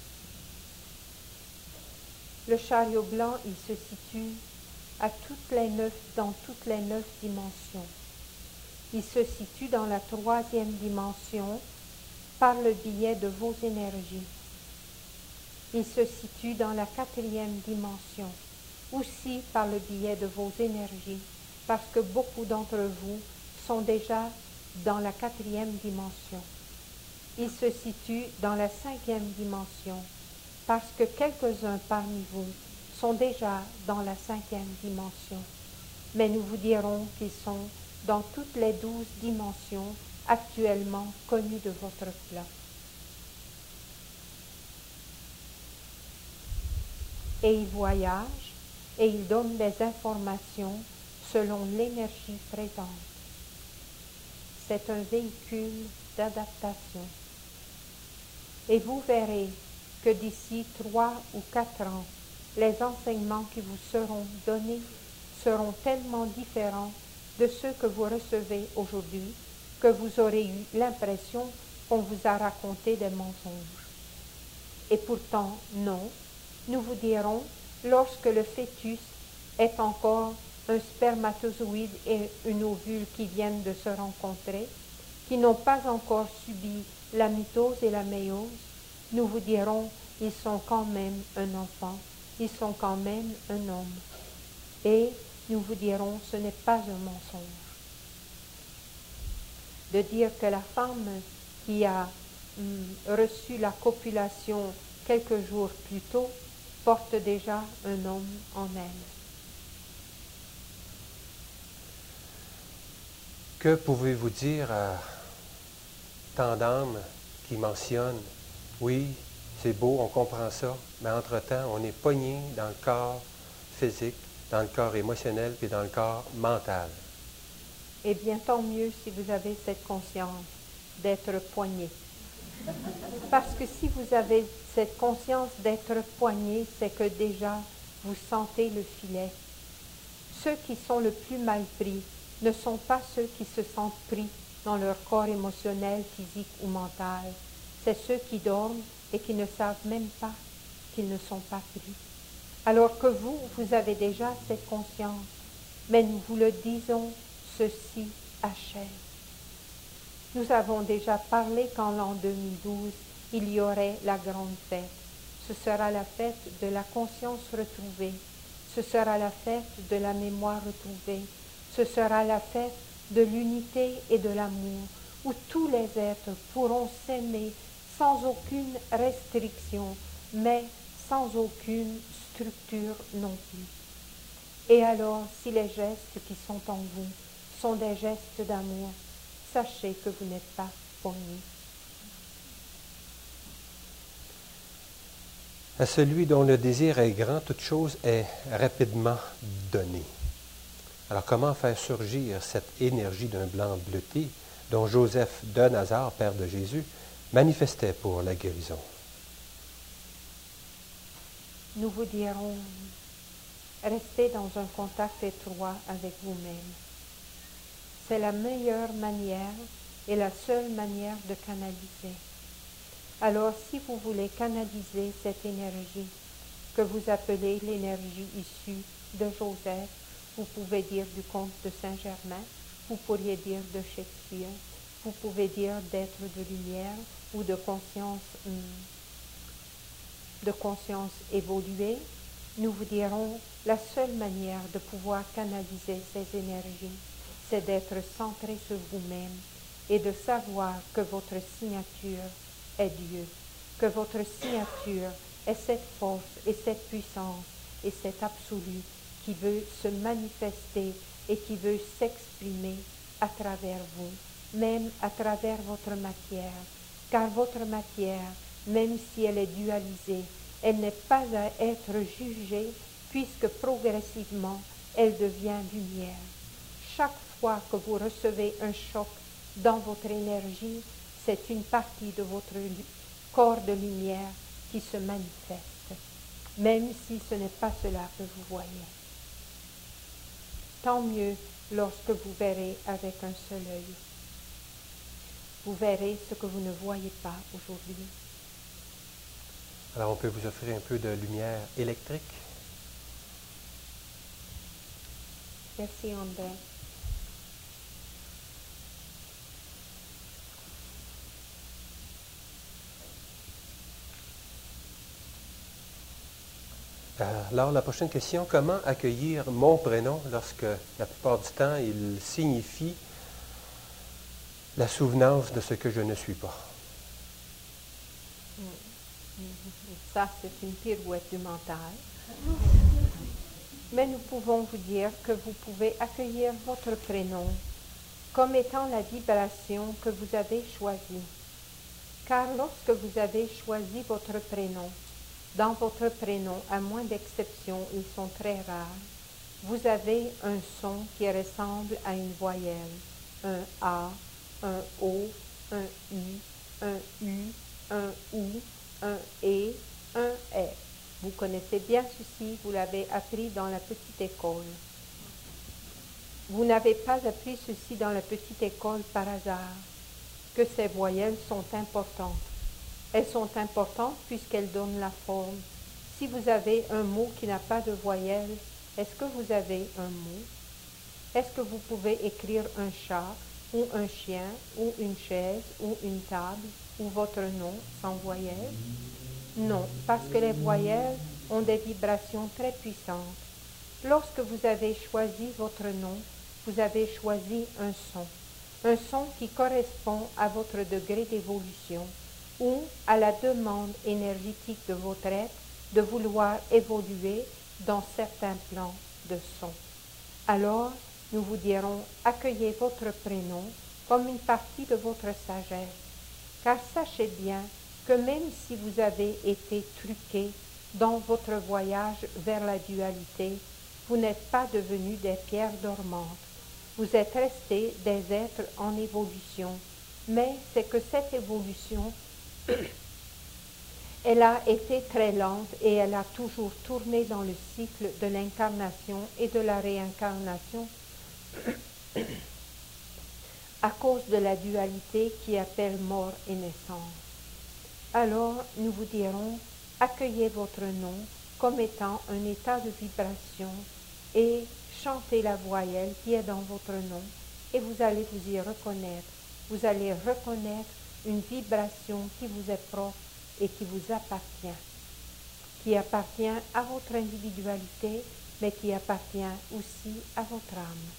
Le chariot blanc, il se situe dans toutes les 9 dimensions. Il se situe dans la 3e dimension par le biais de vos énergies. Il se situe dans la 4e dimension, aussi par le biais de vos énergies, parce que beaucoup d'entre vous sont déjà dans la 4e dimension. Il se situe dans la 5e dimension, parce que quelques-uns parmi vous sont déjà dans la 5e dimension. Mais nous vous dirons qu'ils sont dans toutes les 12 dimensions actuellement connues de votre plan. Et ils voyagent et ils donnent des informations selon l'énergie présente. C'est un véhicule d'adaptation. Et vous verrez que d'ici 3 ou 4 ans, les enseignements qui vous seront donnés seront tellement différents de ceux que vous recevez aujourd'hui que vous aurez eu l'impression qu'on vous a raconté des mensonges. Et pourtant, non, nous vous dirons, lorsque le fœtus est encore un spermatozoïde et une ovule qui viennent de se rencontrer, qui n'ont pas encore subi la mitose et la méiose, nous vous dirons, ils sont quand même un enfant, ils sont quand même un homme. Et nous vous dirons, ce n'est pas un mensonge. De dire que la femme qui a reçu la copulation quelques jours plus tôt porte déjà un homme en elle. Que pouvez-vous dire à tant d'âmes qui mentionnent, oui, c'est beau, on comprend ça, mais entre-temps, on est pogné dans le corps physique, dans le corps émotionnel, puis dans le corps mental. Eh bien, tant mieux si vous avez cette conscience d'être poigné. Parce que si vous avez cette conscience d'être poigné, c'est que déjà vous sentez le filet. Ceux qui sont le plus mal pris ne sont pas ceux qui se sentent pris dans leur corps émotionnel, physique ou mental. C'est ceux qui dorment et qui ne savent même pas qu'ils ne sont pas pris. Alors que vous avez déjà cette conscience. Mais nous vous le disons, ceci achève. Nous avons déjà parlé qu'en l'an 2012, il y aurait la grande fête. Ce sera la fête de la conscience retrouvée. Ce sera la fête de la mémoire retrouvée. Ce sera la fête de l'unité et de l'amour, où tous les êtres pourront s'aimer sans aucune restriction, mais sans aucune structure non plus. Et alors, si les gestes qui sont en vous sont des gestes d'amour, sachez que vous n'êtes pas poignés. À celui dont le désir est grand, toute chose est rapidement donnée. Alors comment faire surgir cette énergie d'un blanc bleuté dont Joseph de Nazareth, père de Jésus, manifestait pour la guérison? Nous vous dirons, restez dans un contact étroit avec vous-même. C'est la meilleure manière et la seule manière de canaliser. Alors, si vous voulez canaliser cette énergie, que vous appelez l'énergie issue de Joseph, vous pouvez dire du conte de Saint-Germain, vous pourriez dire de Shakespeare, vous pouvez dire d'être de lumière ou de conscience évoluée, nous vous dirons la seule manière de pouvoir canaliser ces énergies, c'est d'être centré sur vous-même et de savoir que votre signature est Dieu, que votre signature est cette force et cette puissance et cet absolu qui veut se manifester et qui veut s'exprimer à travers vous, même à travers votre matière, car votre matière, même si elle est dualisée, elle n'est pas à être jugée puisque progressivement elle devient lumière. Chaque fois que vous recevez un choc dans votre énergie, c'est une partie de votre corps de lumière qui se manifeste, même si ce n'est pas cela que vous voyez. Tant mieux lorsque vous verrez avec un seul œil. Vous verrez ce que vous ne voyez pas aujourd'hui. Alors on peut vous offrir un peu de lumière électrique. Merci André. Alors, la prochaine question, comment accueillir mon prénom lorsque la plupart du temps, il signifie la souvenance de ce que je ne suis pas? Ça, c'est une pirouette du mental. Mais nous pouvons vous dire que vous pouvez accueillir votre prénom comme étant la vibration que vous avez choisie. Car lorsque vous avez choisi votre prénom, dans votre prénom, à moins d'exceptions, ils sont très rares, vous avez un son qui ressemble à une voyelle, un A, un O, un I, un U, un OU, un E, un R. Vous connaissez bien ceci, vous l'avez appris dans la petite école. Vous n'avez pas appris ceci dans la petite école par hasard. que ces voyelles sont importantes. Elles sont importantes puisqu'elles donnent la forme. Si vous avez un mot qui n'a pas de voyelles, est-ce que vous avez un mot? Est-ce que vous pouvez écrire un chat, ou un chien, ou une chaise, ou une table, ou votre nom sans voyelles? Non, parce que les voyelles ont des vibrations très puissantes. Lorsque vous avez choisi votre nom, vous avez choisi un son qui correspond à votre degré d'évolution ou à la demande énergétique de votre être de vouloir évoluer dans certains plans de son. Alors, nous vous dirons, accueillez votre prénom comme une partie de votre sagesse, car sachez bien que même si vous avez été truqué dans votre voyage vers la dualité, vous n'êtes pas devenus des pierres dormantes. Vous êtes restés des êtres en évolution, mais c'est que cette évolution, elle a été très lente et elle a toujours tourné dans le cycle de l'incarnation et de la réincarnation à cause de la dualité qui appelle mort et naissance. Alors nous vous dirons, accueillez votre nom comme étant un état de vibration et chantez la voyelle qui est dans votre nom et vous allez vous y reconnaître. Vous allez reconnaître une vibration qui vous est propre et qui vous appartient à votre individualité, mais qui appartient aussi à votre âme.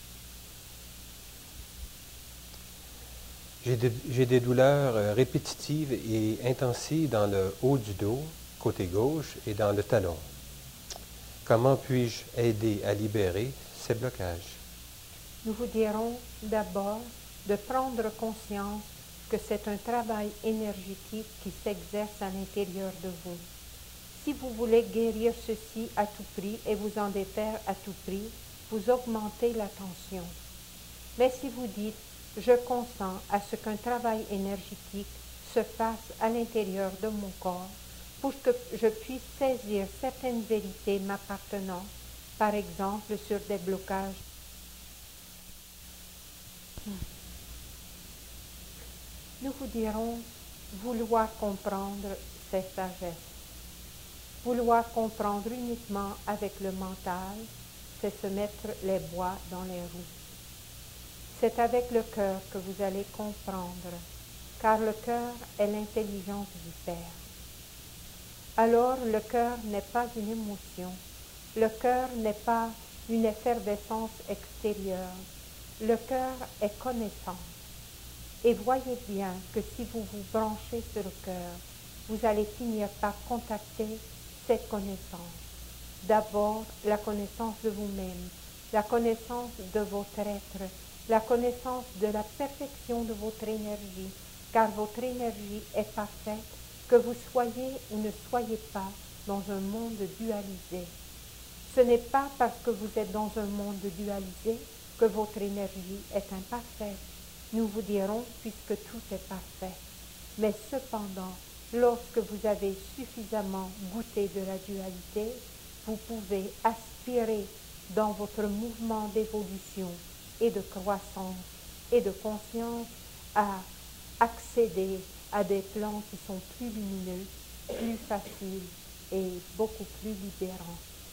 J'ai des douleurs répétitives et intensives dans le haut du dos, côté gauche, et dans le talon. Comment puis-je aider à libérer ces blocages? Nous vous dirons d'abord de prendre conscience que c'est un travail énergétique qui s'exerce à l'intérieur de vous. Si vous voulez guérir ceci à tout prix et vous en défaire à tout prix, vous augmentez la tension. Mais si vous dites « je consens à ce qu'un travail énergétique se fasse à l'intérieur de mon corps pour que je puisse saisir certaines vérités m'appartenant, par exemple sur des blocages ». Nous vous dirons vouloir comprendre ces sagesses. Vouloir comprendre uniquement avec le mental, c'est se mettre les bois dans les roues. C'est avec le cœur que vous allez comprendre, car le cœur est l'intelligence du Père. Alors le cœur n'est pas une émotion, le cœur n'est pas une effervescence extérieure, le cœur est connaissance. Et voyez bien que si vous vous branchez sur le cœur, vous allez finir par contacter cette connaissance. D'abord, la connaissance de vous-même, la connaissance de votre être, la connaissance de la perfection de votre énergie, car votre énergie est parfaite, que vous soyez ou ne soyez pas dans un monde dualisé. Ce n'est pas parce que vous êtes dans un monde dualisé que votre énergie est imparfaite. Nous vous dirons puisque tout est parfait. Mais cependant, lorsque vous avez suffisamment goûté de la dualité, vous pouvez aspirer dans votre mouvement d'évolution et de croissance et de conscience à accéder à des plans qui sont plus lumineux, plus faciles et beaucoup plus libérants.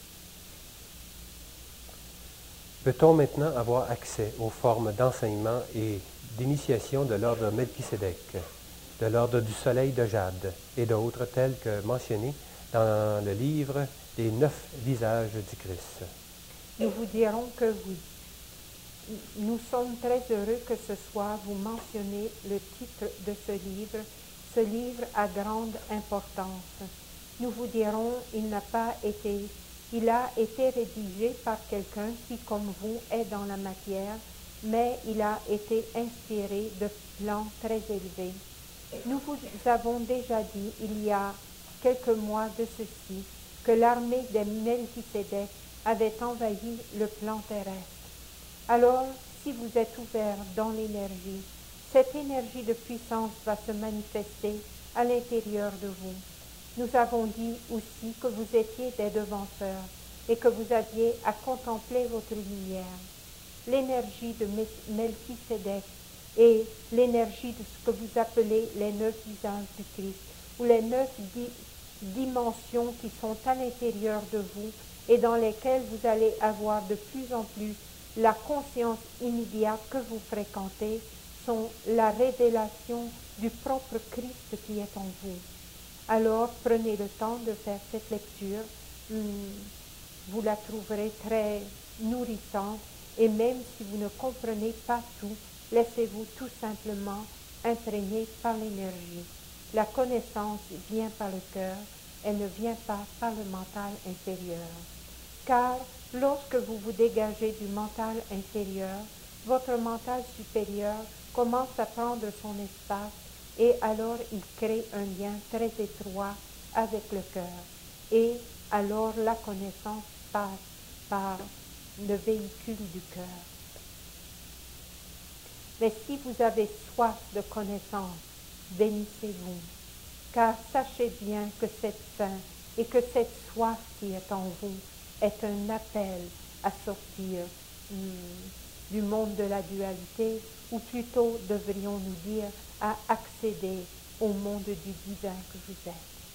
Peut-on maintenant avoir accès aux formes d'enseignement et d'initiation de l'ordre Melchisédek, de l'ordre du soleil de Jade et d'autres tels que mentionnés dans le livre des 9 visages du Christ? Nous vous dirons que oui. Nous sommes très heureux que ce soir vous mentionnez le titre de ce livre a grande importance. Nous vous dirons, il a été rédigé par quelqu'un qui, comme vous, est dans la matière, mais il a été inspiré de plans très élevés. Nous vous avons déjà dit, il y a quelques mois de ceci, que l'armée des Melchisédek avait envahi le plan terrestre. Alors, si vous êtes ouvert dans l'énergie, cette énergie de puissance va se manifester à l'intérieur de vous. Nous avons dit aussi que vous étiez des devanceurs et que vous aviez à contempler votre lumière. L'énergie de Melchisédek et l'énergie de ce que vous appelez les 9 visages du Christ, ou les 9 dimensions qui sont à l'intérieur de vous et dans lesquelles vous allez avoir de plus en plus la conscience immédiate que vous fréquentez, sont la révélation du propre Christ qui est en vous. Alors prenez le temps de faire cette lecture, vous la trouverez très nourrissante, et même si vous ne comprenez pas tout, laissez-vous tout simplement imprégner par l'énergie. La connaissance vient par le cœur, elle ne vient pas par le mental inférieur. Car lorsque vous vous dégagez du mental inférieur, votre mental supérieur commence à prendre son espace et alors il crée un lien très étroit avec le cœur. Et alors la connaissance passe par le véhicule du cœur. Mais si vous avez soif de connaissance, bénissez-vous, car sachez bien que cette faim et que cette soif qui est en vous est un appel à sortir du monde de la dualité, ou plutôt devrions-nous dire à accéder au monde du divin que vous êtes.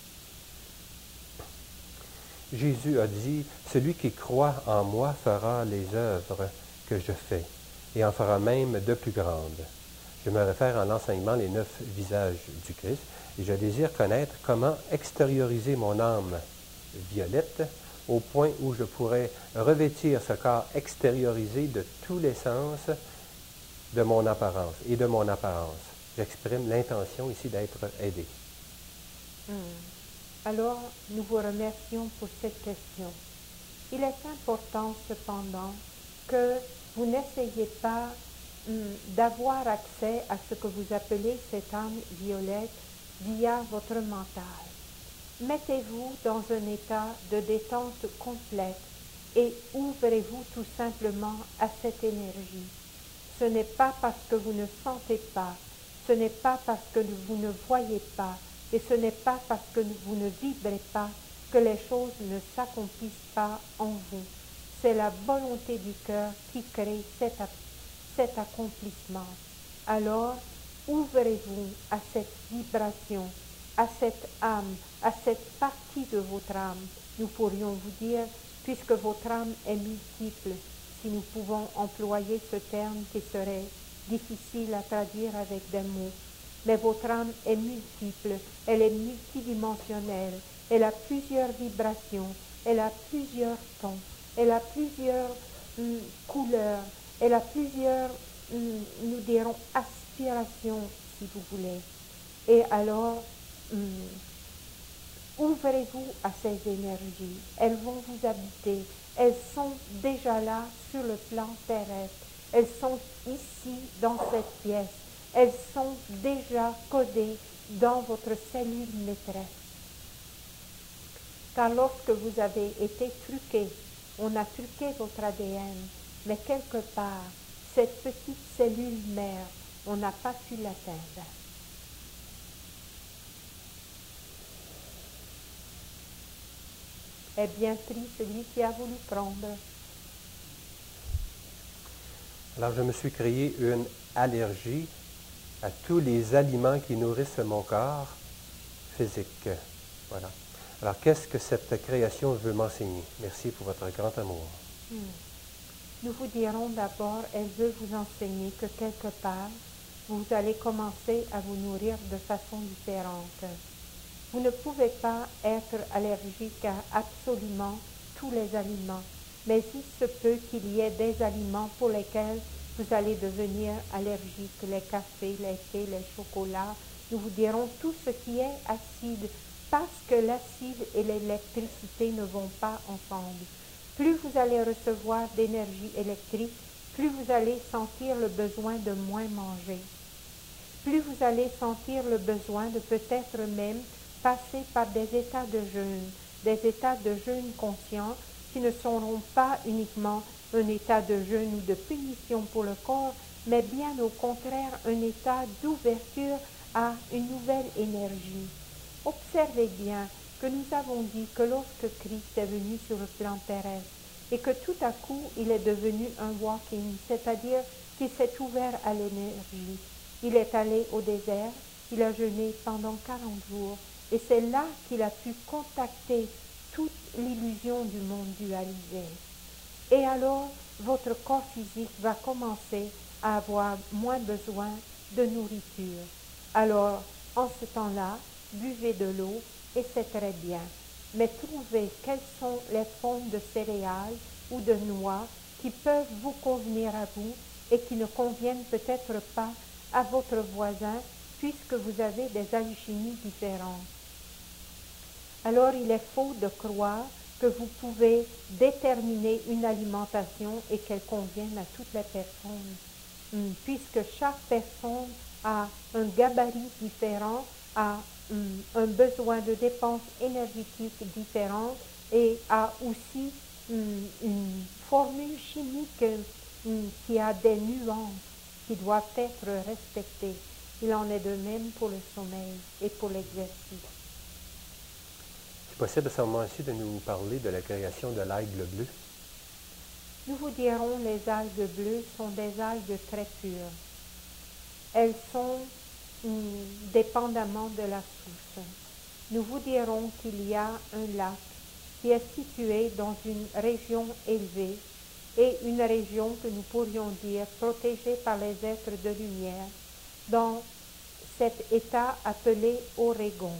Jésus a dit, « Celui qui croit en moi fera les œuvres que je fais, et en fera même de plus grandes. » Je me réfère en l'enseignement les 9 visages du Christ, et je désire connaître comment extérioriser mon âme violette au point où je pourrais revêtir ce corps extériorisé de tous les sens de mon apparence et de mon apparence. J'exprime l'intention ici d'être aidé. Alors, nous vous remercions pour cette question. Il est important cependant que vous n'essayez pas d'avoir accès à ce que vous appelez cette âme violette via votre mental. Mettez-vous dans un état de détente complète et ouvrez-vous tout simplement à cette énergie. Ce n'est pas parce que vous ne sentez pas, ce n'est pas parce que vous ne voyez pas, et ce n'est pas parce que vous ne vibrez pas que les choses ne s'accomplissent pas en vous. C'est la volonté du cœur qui crée cet accomplissement. Alors, ouvrez-vous à cette vibration, à cette âme, à cette partie de votre âme. Nous pourrions vous dire, puisque votre âme est multiple, si nous pouvons employer ce terme qui serait difficile à traduire avec des mots, mais votre âme est multiple, elle est multidimensionnelle, elle a plusieurs vibrations, elle a plusieurs tons, elle a plusieurs couleurs, elle a plusieurs, nous dirons, aspirations, si vous voulez. Et alors, ouvrez-vous à ces énergies, elles vont vous habiter, elles sont déjà là sur le plan terrestre, elles sont ici dans cette pièce, elles sont déjà codées dans votre cellule maîtresse. Car lorsque vous avez été truqué, on a truqué votre ADN, mais quelque part, cette petite cellule mère, on n'a pas pu l'atteindre. Est bien pris celui qui a voulu prendre. Alors, je me suis créé une allergie à tous les aliments qui nourrissent mon corps physique. Voilà. Alors, qu'est-ce que cette création veut m'enseigner? Merci pour votre grand amour. Nous vous dirons d'abord, elle veut vous enseigner que quelque part, vous allez commencer à vous nourrir de façon différente. Vous ne pouvez pas être allergique à absolument tous les aliments, mais il se peut qu'il y ait des aliments pour lesquels vous allez devenir allergique, les cafés, les thés, les chocolats. Nous vous dirons tout ce qui est acide, parce que l'acide et l'électricité ne vont pas ensemble. Plus vous allez recevoir d'énergie électrique, plus vous allez sentir le besoin de moins manger. Plus vous allez sentir le besoin de peut-être même passer par des états de jeûne conscient qui ne seront pas uniquement un état de jeûne ou de punition pour le corps, mais bien au contraire un état d'ouverture à une nouvelle énergie. Observez bien que nous avons dit que lorsque Christ est venu sur le plan terrestre, et que tout à coup, il est devenu un walk-in, c'est-à-dire qu'il s'est ouvert à l'énergie. Il est allé au désert, il a jeûné pendant 40 jours, et c'est là qu'il a pu contacter toute l'illusion du monde dualisé. Et alors, votre corps physique va commencer à avoir moins besoin de nourriture. Alors, en ce temps-là, buvez de l'eau et c'est très bien. Mais trouvez quelles sont les formes de céréales ou de noix qui peuvent vous convenir à vous et qui ne conviennent peut-être pas à votre voisin puisque vous avez des alchimies différentes. Alors il est faux de croire que vous pouvez déterminer une alimentation et qu'elle convienne à toutes les personnes, puisque chaque personne a un gabarit différent, a un besoin de dépenses énergétiques différentes et a aussi une formule chimique qui a des nuances qui doivent être respectées. Il en est de même pour le sommeil et pour l'exercice. C'est possible à ce moment-ci de nous parler de la création de l'aigle bleu? Nous vous dirons, les algues bleues sont des algues très pures. Elles sont dépendamment de la source. Nous vous dirons qu'il y a un lac qui est situé dans une région élevée et une région que nous pourrions dire protégée par les êtres de lumière dans cet état appelé Oregon.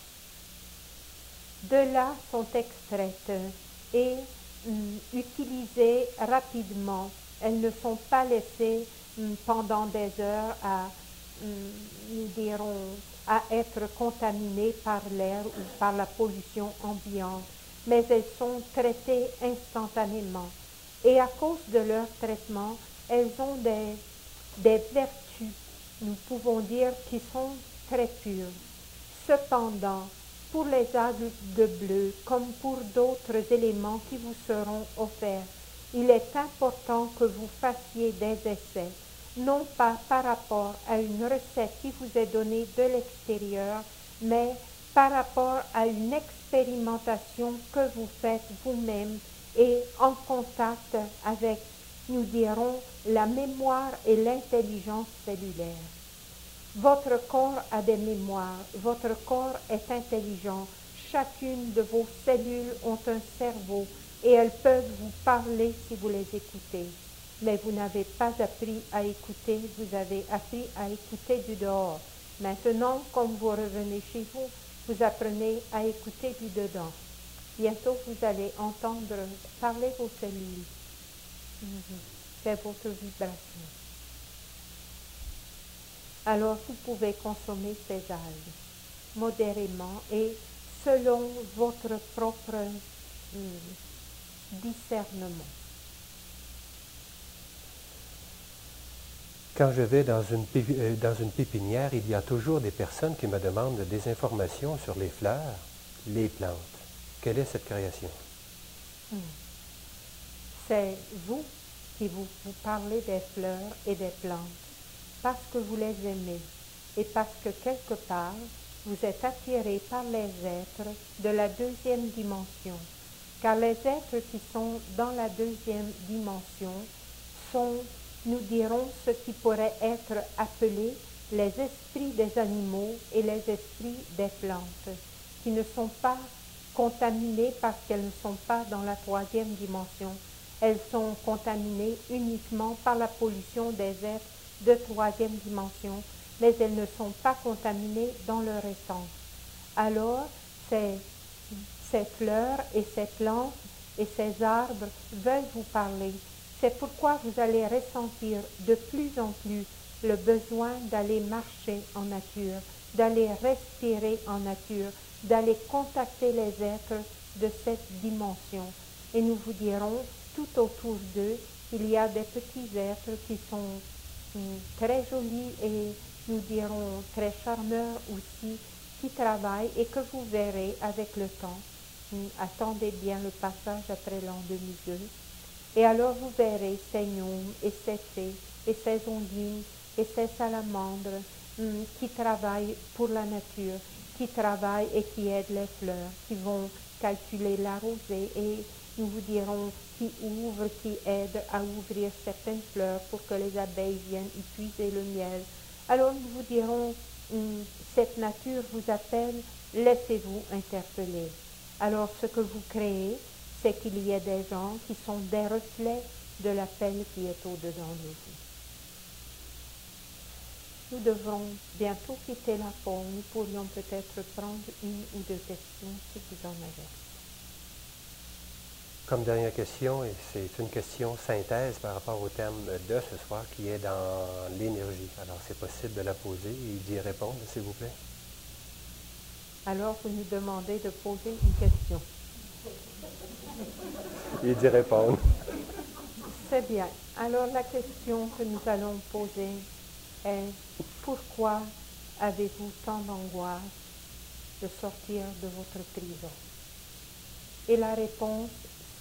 De là sont extraites et utilisées rapidement. Elles ne sont pas laissées pendant des heures nous dirons, à être contaminées par l'air ou par la pollution ambiante, mais elles sont traitées instantanément. Et à cause de leur traitement, elles ont des vertus, nous pouvons dire, qui sont très pures. Cependant, pour les algues bleues, comme pour d'autres éléments qui vous seront offerts, il est important que vous fassiez des essais, non pas par rapport à une recette qui vous est donnée de l'extérieur, mais par rapport à une expérimentation que vous faites vous-même et en contact avec, nous dirons, la mémoire et l'intelligence cellulaire. Votre corps a des mémoires, votre corps est intelligent, chacune de vos cellules ont un cerveau et elles peuvent vous parler si vous les écoutez. Mais vous n'avez pas appris à écouter, vous avez appris à écouter du dehors. Maintenant, comme vous revenez chez vous, vous apprenez à écouter du dedans. Bientôt, vous allez entendre parler vos cellules. C'est votre vibration. Alors, vous pouvez consommer ces algues modérément et selon votre propre discernement. Quand je vais dans une pépinière, il y a toujours des personnes qui me demandent des informations sur les fleurs, les plantes. Quelle est cette création? C'est vous qui vous parlez des fleurs et des plantes parce que vous les aimez et parce que quelque part vous êtes attiré par les êtres de la deuxième dimension. Car les êtres qui sont dans la deuxième dimension sont, nous dirons, ce qui pourrait être appelé les esprits des animaux et les esprits des plantes, qui ne sont pas contaminées parce qu'elles ne sont pas dans la troisième dimension. Elles sont contaminées uniquement par la pollution des êtres de troisième dimension, mais elles ne sont pas contaminées dans leur essence. Alors, ces fleurs et ces plantes et ces arbres veulent vous parler. C'est pourquoi vous allez ressentir de plus en plus le besoin d'aller marcher en nature, d'aller respirer en nature, d'aller contacter les êtres de cette dimension. Et nous vous dirons, tout autour d'eux, il y a des petits êtres qui sont très jolis et nous dirons très charmeurs aussi, qui travaillent et que vous verrez avec le temps. Attendez bien le passage après l'an 2002. Et alors vous verrez ces gnomes et ces fées et ces ondines et ces salamandres qui travaillent pour la nature, qui travaillent et qui aident les fleurs, qui vont calculer la rosée et nous vous dirons qui ouvre, qui aide à ouvrir certaines fleurs pour que les abeilles viennent y puiser le miel. Alors nous vous dirons, cette nature vous appelle, laissez-vous interpeller. Alors ce que vous créez, c'est qu'il y ait des gens qui sont des reflets de l'appel qui est au-dedans de vous. Nous devrons bientôt quitter la pause. Nous pourrions peut-être prendre une ou deux questions si vous en avez. Comme dernière question, et c'est une question synthèse par rapport au thème de ce soir qui est dans l'énergie. Alors c'est possible de la poser et d'y répondre, s'il vous plaît. Alors vous nous demandez de poser une question. Et d'y répondre. C'est bien. Alors la question que nous allons poser est pourquoi avez-vous tant d'angoisse de sortir de votre prison? Et la réponse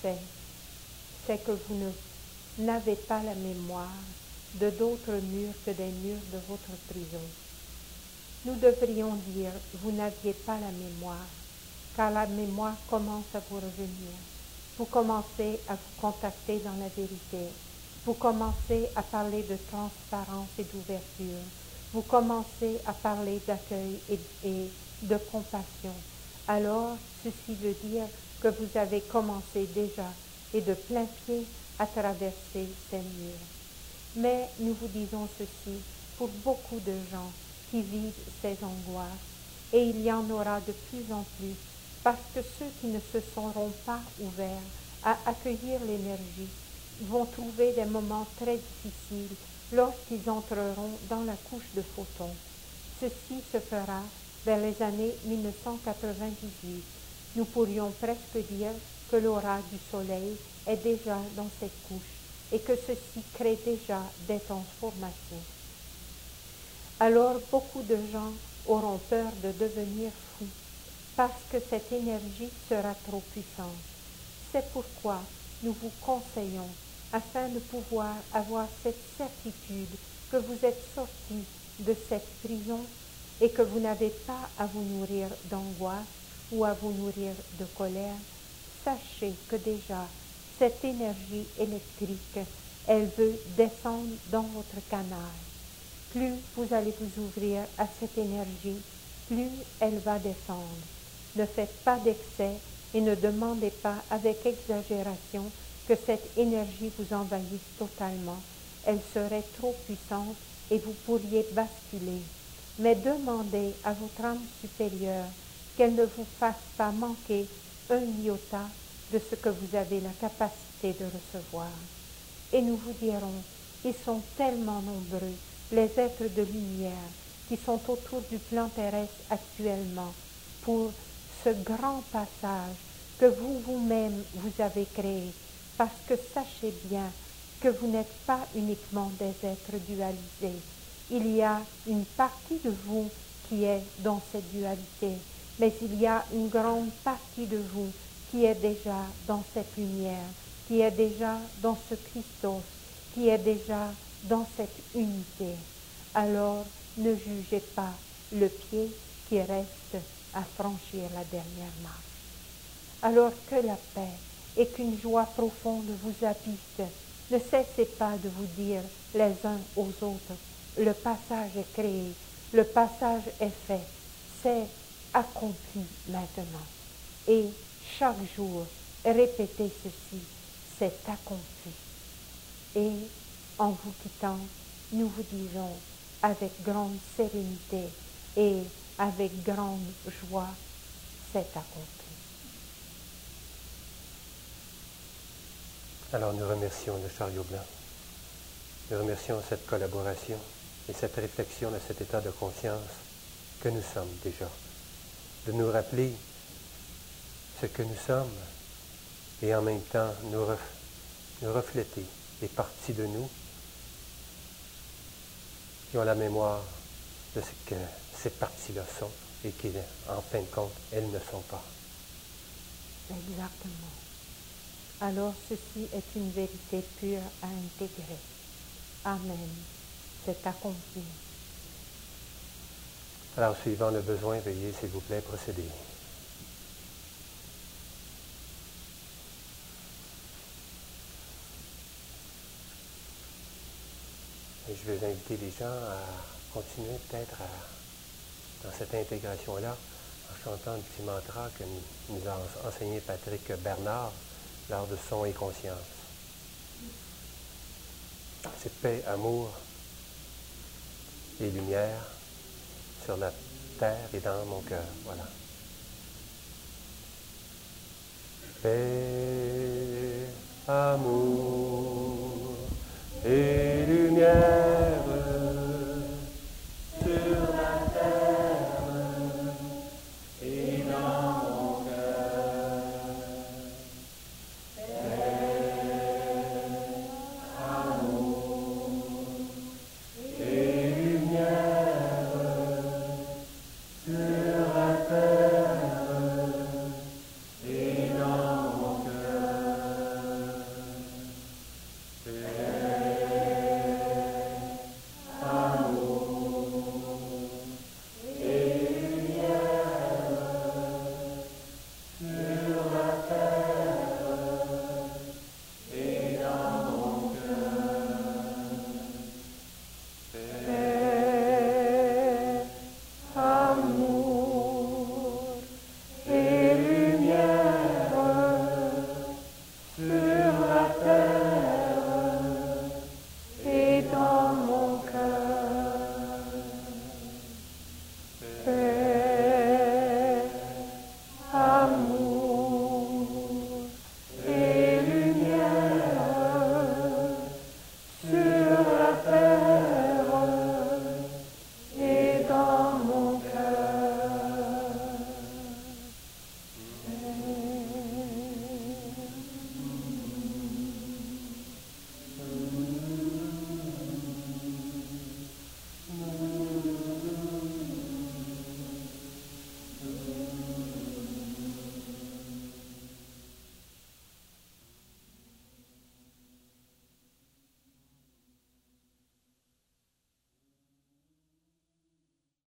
c'est que vous n'avez pas la mémoire de d'autres murs que des murs de votre prison. Nous devrions dire vous n'aviez pas la mémoire, car la mémoire commence à vous revenir. Vous commencez à vous contacter dans la vérité. Vous commencez à parler de transparence et d'ouverture. Vous commencez à parler d'accueil et de compassion. Alors, ceci veut dire que vous avez commencé déjà et de plein pied à traverser ces murs. Mais nous vous disons ceci, pour beaucoup de gens qui vivent ces angoisses, et il y en aura de plus en plus, parce que ceux qui ne se seront pas ouverts à accueillir l'énergie vont trouver des moments très difficiles lorsqu'ils entreront dans la couche de photons. Ceci se fera vers les années 1998. Nous pourrions presque dire que l'aura du soleil est déjà dans cette couche et que ceci crée déjà des transformations. Alors beaucoup de gens auront peur de devenir fous parce que cette énergie sera trop puissante. C'est pourquoi nous vous conseillons, afin de pouvoir avoir cette certitude que vous êtes sortis de cette prison et que vous n'avez pas à vous nourrir d'angoisse ou à vous nourrir de colère, sachez que déjà cette énergie électrique, elle veut descendre dans votre canal. Plus vous allez vous ouvrir à cette énergie, plus elle va descendre. Ne faites pas d'excès et ne demandez pas avec exagération que cette énergie vous envahisse totalement. Elle serait trop puissante et vous pourriez basculer. Mais demandez à votre âme supérieure qu'elle ne vous fasse pas manquer un iota de ce que vous avez la capacité de recevoir. Et nous vous dirons, ils sont tellement nombreux, les êtres de lumière, qui sont autour du plan terrestre actuellement, pour ce grand passage que vous-même vous avez créé, parce que sachez bien que vous n'êtes pas uniquement des êtres dualisés. Il y a une partie de vous qui est dans cette dualité, mais il y a une grande partie de vous qui est déjà dans cette lumière, qui est déjà dans ce Christos, qui est déjà dans cette unité. Alors, ne jugez pas le pied qui reste à franchir la dernière marche. Alors que la paix et qu'une joie profonde vous habite, ne cessez pas de vous dire les uns aux autres, le passage est créé, le passage est fait, c'est accompli maintenant. Et chaque jour, répétez ceci, c'est accompli. Et en vous quittant, nous vous disons avec grande sérénité et avec grande joie, c'est accompli. Alors nous remercions le chariot blanc. Nous remercions cette collaboration et cette réflexion de cet état de conscience que nous sommes déjà. De nous rappeler ce que nous sommes et en même temps nous refléter les parties de nous qui ont la mémoire de ce que ces parties-là sont et qui, en fin de compte, elles ne sont pas. Exactement. Alors ceci est une vérité pure à intégrer. Amen. C'est accompli. Alors, suivant le besoin, veuillez, s'il vous plaît, procéder. Et je vais inviter les gens à continuer peut-être dans cette intégration-là, en chantant le petit mantra que nous a enseigné Patrick Bernard lors de Son et Conscience. C'est paix, amour et lumière sur la terre et dans mon cœur. Voilà. Paix, amour et lumière